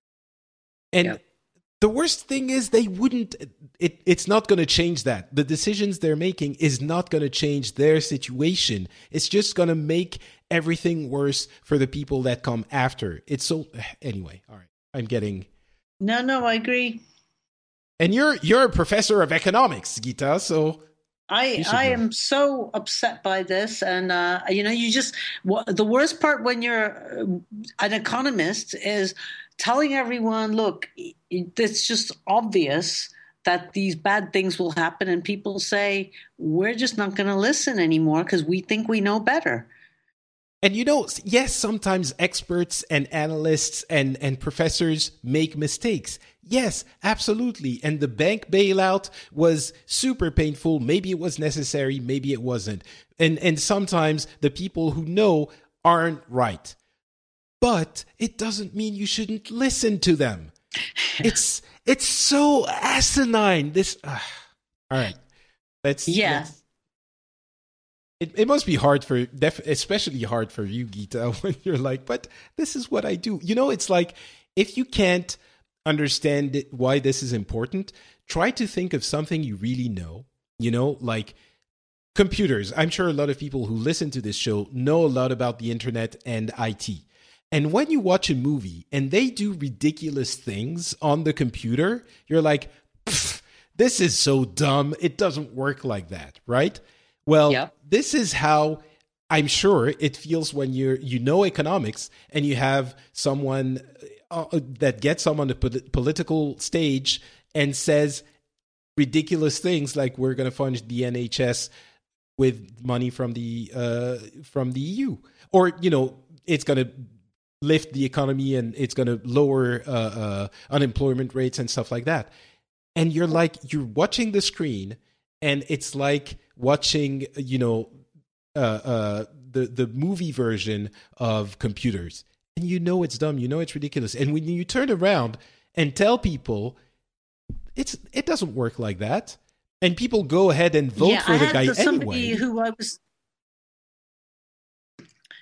And Yep. the worst thing is they wouldn't, it, it's not going to change that. The decisions they're making is not going to change their situation. It's just going to make everything worse for the people that come after. It's so, anyway, all right. I'm getting... No, no, I agree. And you're you're a professor of economics, Geeta, so I You should I know. am so upset by this, and uh, you know, you just wha- the worst part when you're uh, an economist is telling everyone, look, i- it's just obvious that these bad things will happen, and people say we're just not going to listen anymore because we think we know better. And you know, yes, sometimes experts and analysts and, and professors make mistakes. Yes, absolutely. And the bank bailout was super painful. Maybe it was necessary, maybe it wasn't. And and sometimes the people who know aren't right. But it doesn't mean you shouldn't listen to them. It's it's so asinine. This uh, all right. Let's Yeah. let's- It, it must be hard for, def- especially hard for you, Geeta, when you're like, but this is what I do. You know, it's like, if you can't understand it- why this is important, try to think of something you really know, you know, like computers. I'm sure a lot of people who listen to this show know a lot about the internet and I T. And when you watch a movie and they do ridiculous things on the computer, you're like, "Pfft, this is so dumb. It doesn't work like that, right? Well, Yep. this is how I'm sure it feels when you're you know economics and you have someone uh, that gets on the polit- political stage and says ridiculous things like we're going to fund the N H S with money from the uh, from the E U, or you know it's going to lift the economy and it's going to lower uh, uh, unemployment rates and stuff like that. And you're like, you're watching the screen, and it's like watching, you know, uh, uh, the the movie version of computers, and you know it's dumb, you know it's ridiculous, and when you turn around and tell people it's it doesn't work like that, and people go ahead and vote yeah, for I the had guy the- somebody anyway. who I was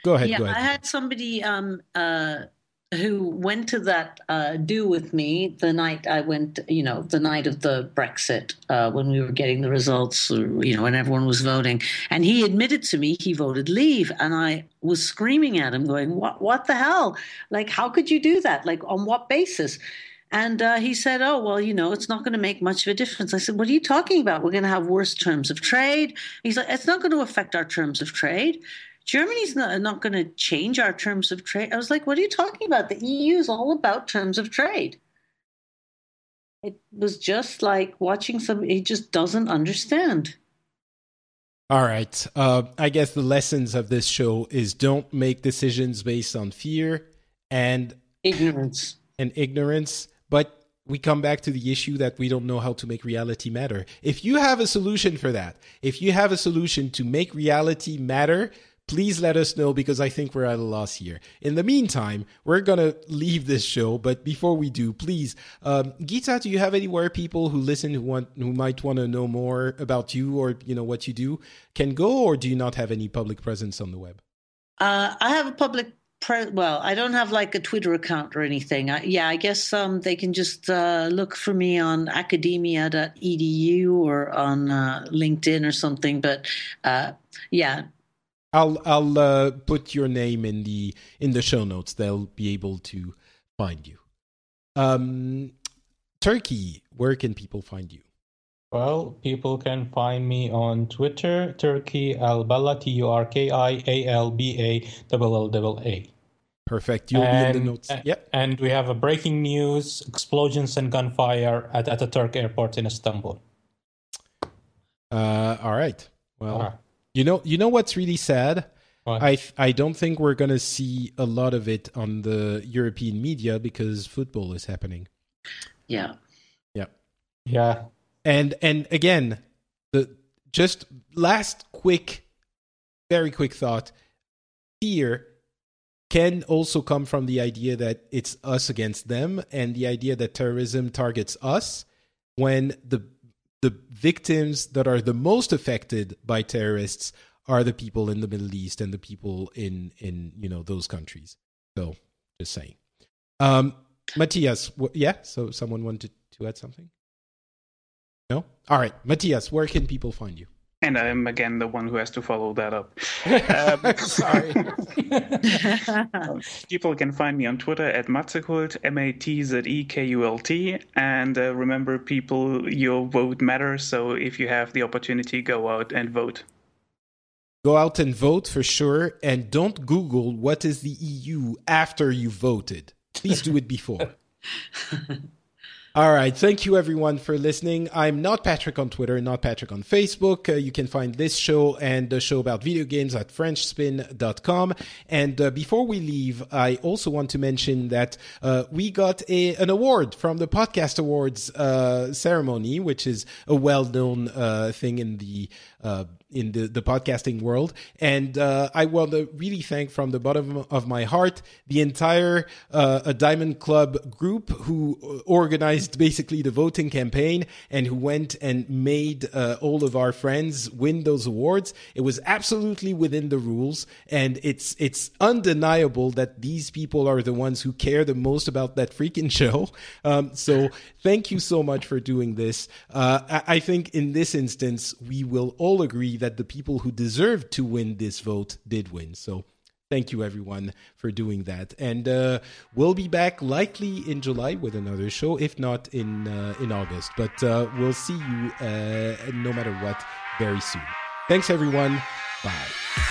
Go ahead, yeah, go ahead. I had somebody um, uh, who went to that uh, do with me the night I went, you know, the night of the Brexit, uh, when we were getting the results, you know, when everyone was voting. And he admitted to me he voted leave. And I was screaming at him going, what, what the hell? Like, how could you do that? Like, on what basis? And uh, he said, oh, well, you know, it's not going to make much of a difference. I said, what are you talking about? We're going to have worse terms of trade. He's like, it's not going to affect our terms of trade. Germany's not, not going to change our terms of trade. I was like, what are you talking about? The E U is all about terms of trade. It was just like watching somebody, he just doesn't understand. All right. Uh, I guess the lessons of this show is don't make decisions based on fear and ignorance. And ignorance. But we come back to the issue that we don't know how to make reality matter. If you have a solution for that, if you have a solution to make reality matter, please let us know, because I think we're at a loss here. In the meantime, we're going to leave this show. But before we do, please, um, Geeta, do you have anywhere people who listen who want who might want to know more about you or, you know, what you do can go, or do you not have any public presence on the web? Uh, I have a public pre- well, I don't have like a Twitter account or anything. I, yeah, I guess um, they can just uh, look for me on academia dot e d u or on uh, LinkedIn or something. But uh, yeah. I'll I'll uh, put your name in the in the show notes. They'll be able to find you. Um, Turkey, where can people find you? Well, people can find me on Twitter, Turkey Albala, T U R K I A L B A L L A A. Perfect. You'll and, be in the notes. Yep. And we have a breaking news: explosions and gunfire at Ataturk Airport in Istanbul. Uh, all right. Well. All right. You know, you know what's really sad? What? I I don't think we're going to see a lot of it on the European media because football is happening. Yeah. Yeah. Yeah. And and again, the just last quick, very quick thought. Fear can also come from the idea that it's us against them, and the idea that terrorism targets us when the The victims that are the most affected by terrorists are the people in the Middle East and the people in, in you know, those countries. So, just saying. Um, Matthias, w- yeah? So someone wanted to add something? No? All right. Matthias, where can people find you? And I'm, again, the one who has to follow that up. Um, Sorry. People can find me on Twitter at Matzekult, M A T Z E K U L T. And uh, remember, people, your vote matters. So if you have the opportunity, go out and vote. Go out and vote for sure. And don't Google what is the E U after you voted. Please do it before. All right. Thank you, everyone, for listening. I'm not Patrick on Twitter, not Patrick on Facebook. Uh, you can find this show and the show about video games at french spin dot com. And uh, before we leave, I also want to mention that uh, we got a, an award from the Podcast Awards uh, ceremony, which is a well-known uh, thing in the uh, in the, the podcasting world. And uh, I want to really thank from the bottom of my heart the entire uh, a Diamond Club group who organized basically the voting campaign and who went and made uh, all of our friends win those awards. It was absolutely within the rules, and it's it's undeniable that these people are the ones who care the most about that freaking show. Um, so thank you so much for doing this. Uh, I, I think in this instance, we will all agree that the people who deserved to win this vote did win. So thank you, everyone, for doing that. And uh, we'll be back likely in July with another show, if not in uh, in August. But uh, we'll see you uh, no matter what very soon. Thanks, everyone. Bye.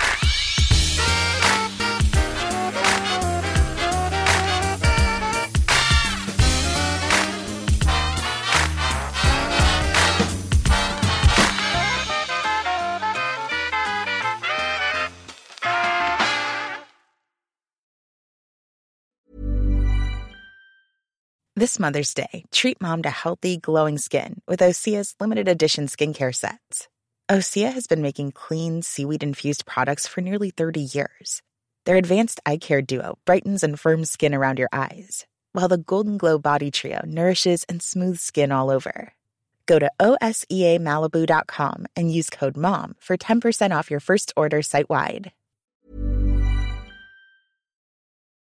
This Mother's Day, treat mom to healthy, glowing skin with Osea's limited edition skincare sets. Osea has been making clean, seaweed-infused products for nearly thirty years. Their advanced eye care duo brightens and firms skin around your eyes, while the Golden Glow Body Trio nourishes and smooths skin all over. Go to O S E A Malibu dot com and use code MOM for ten percent off your first order site-wide.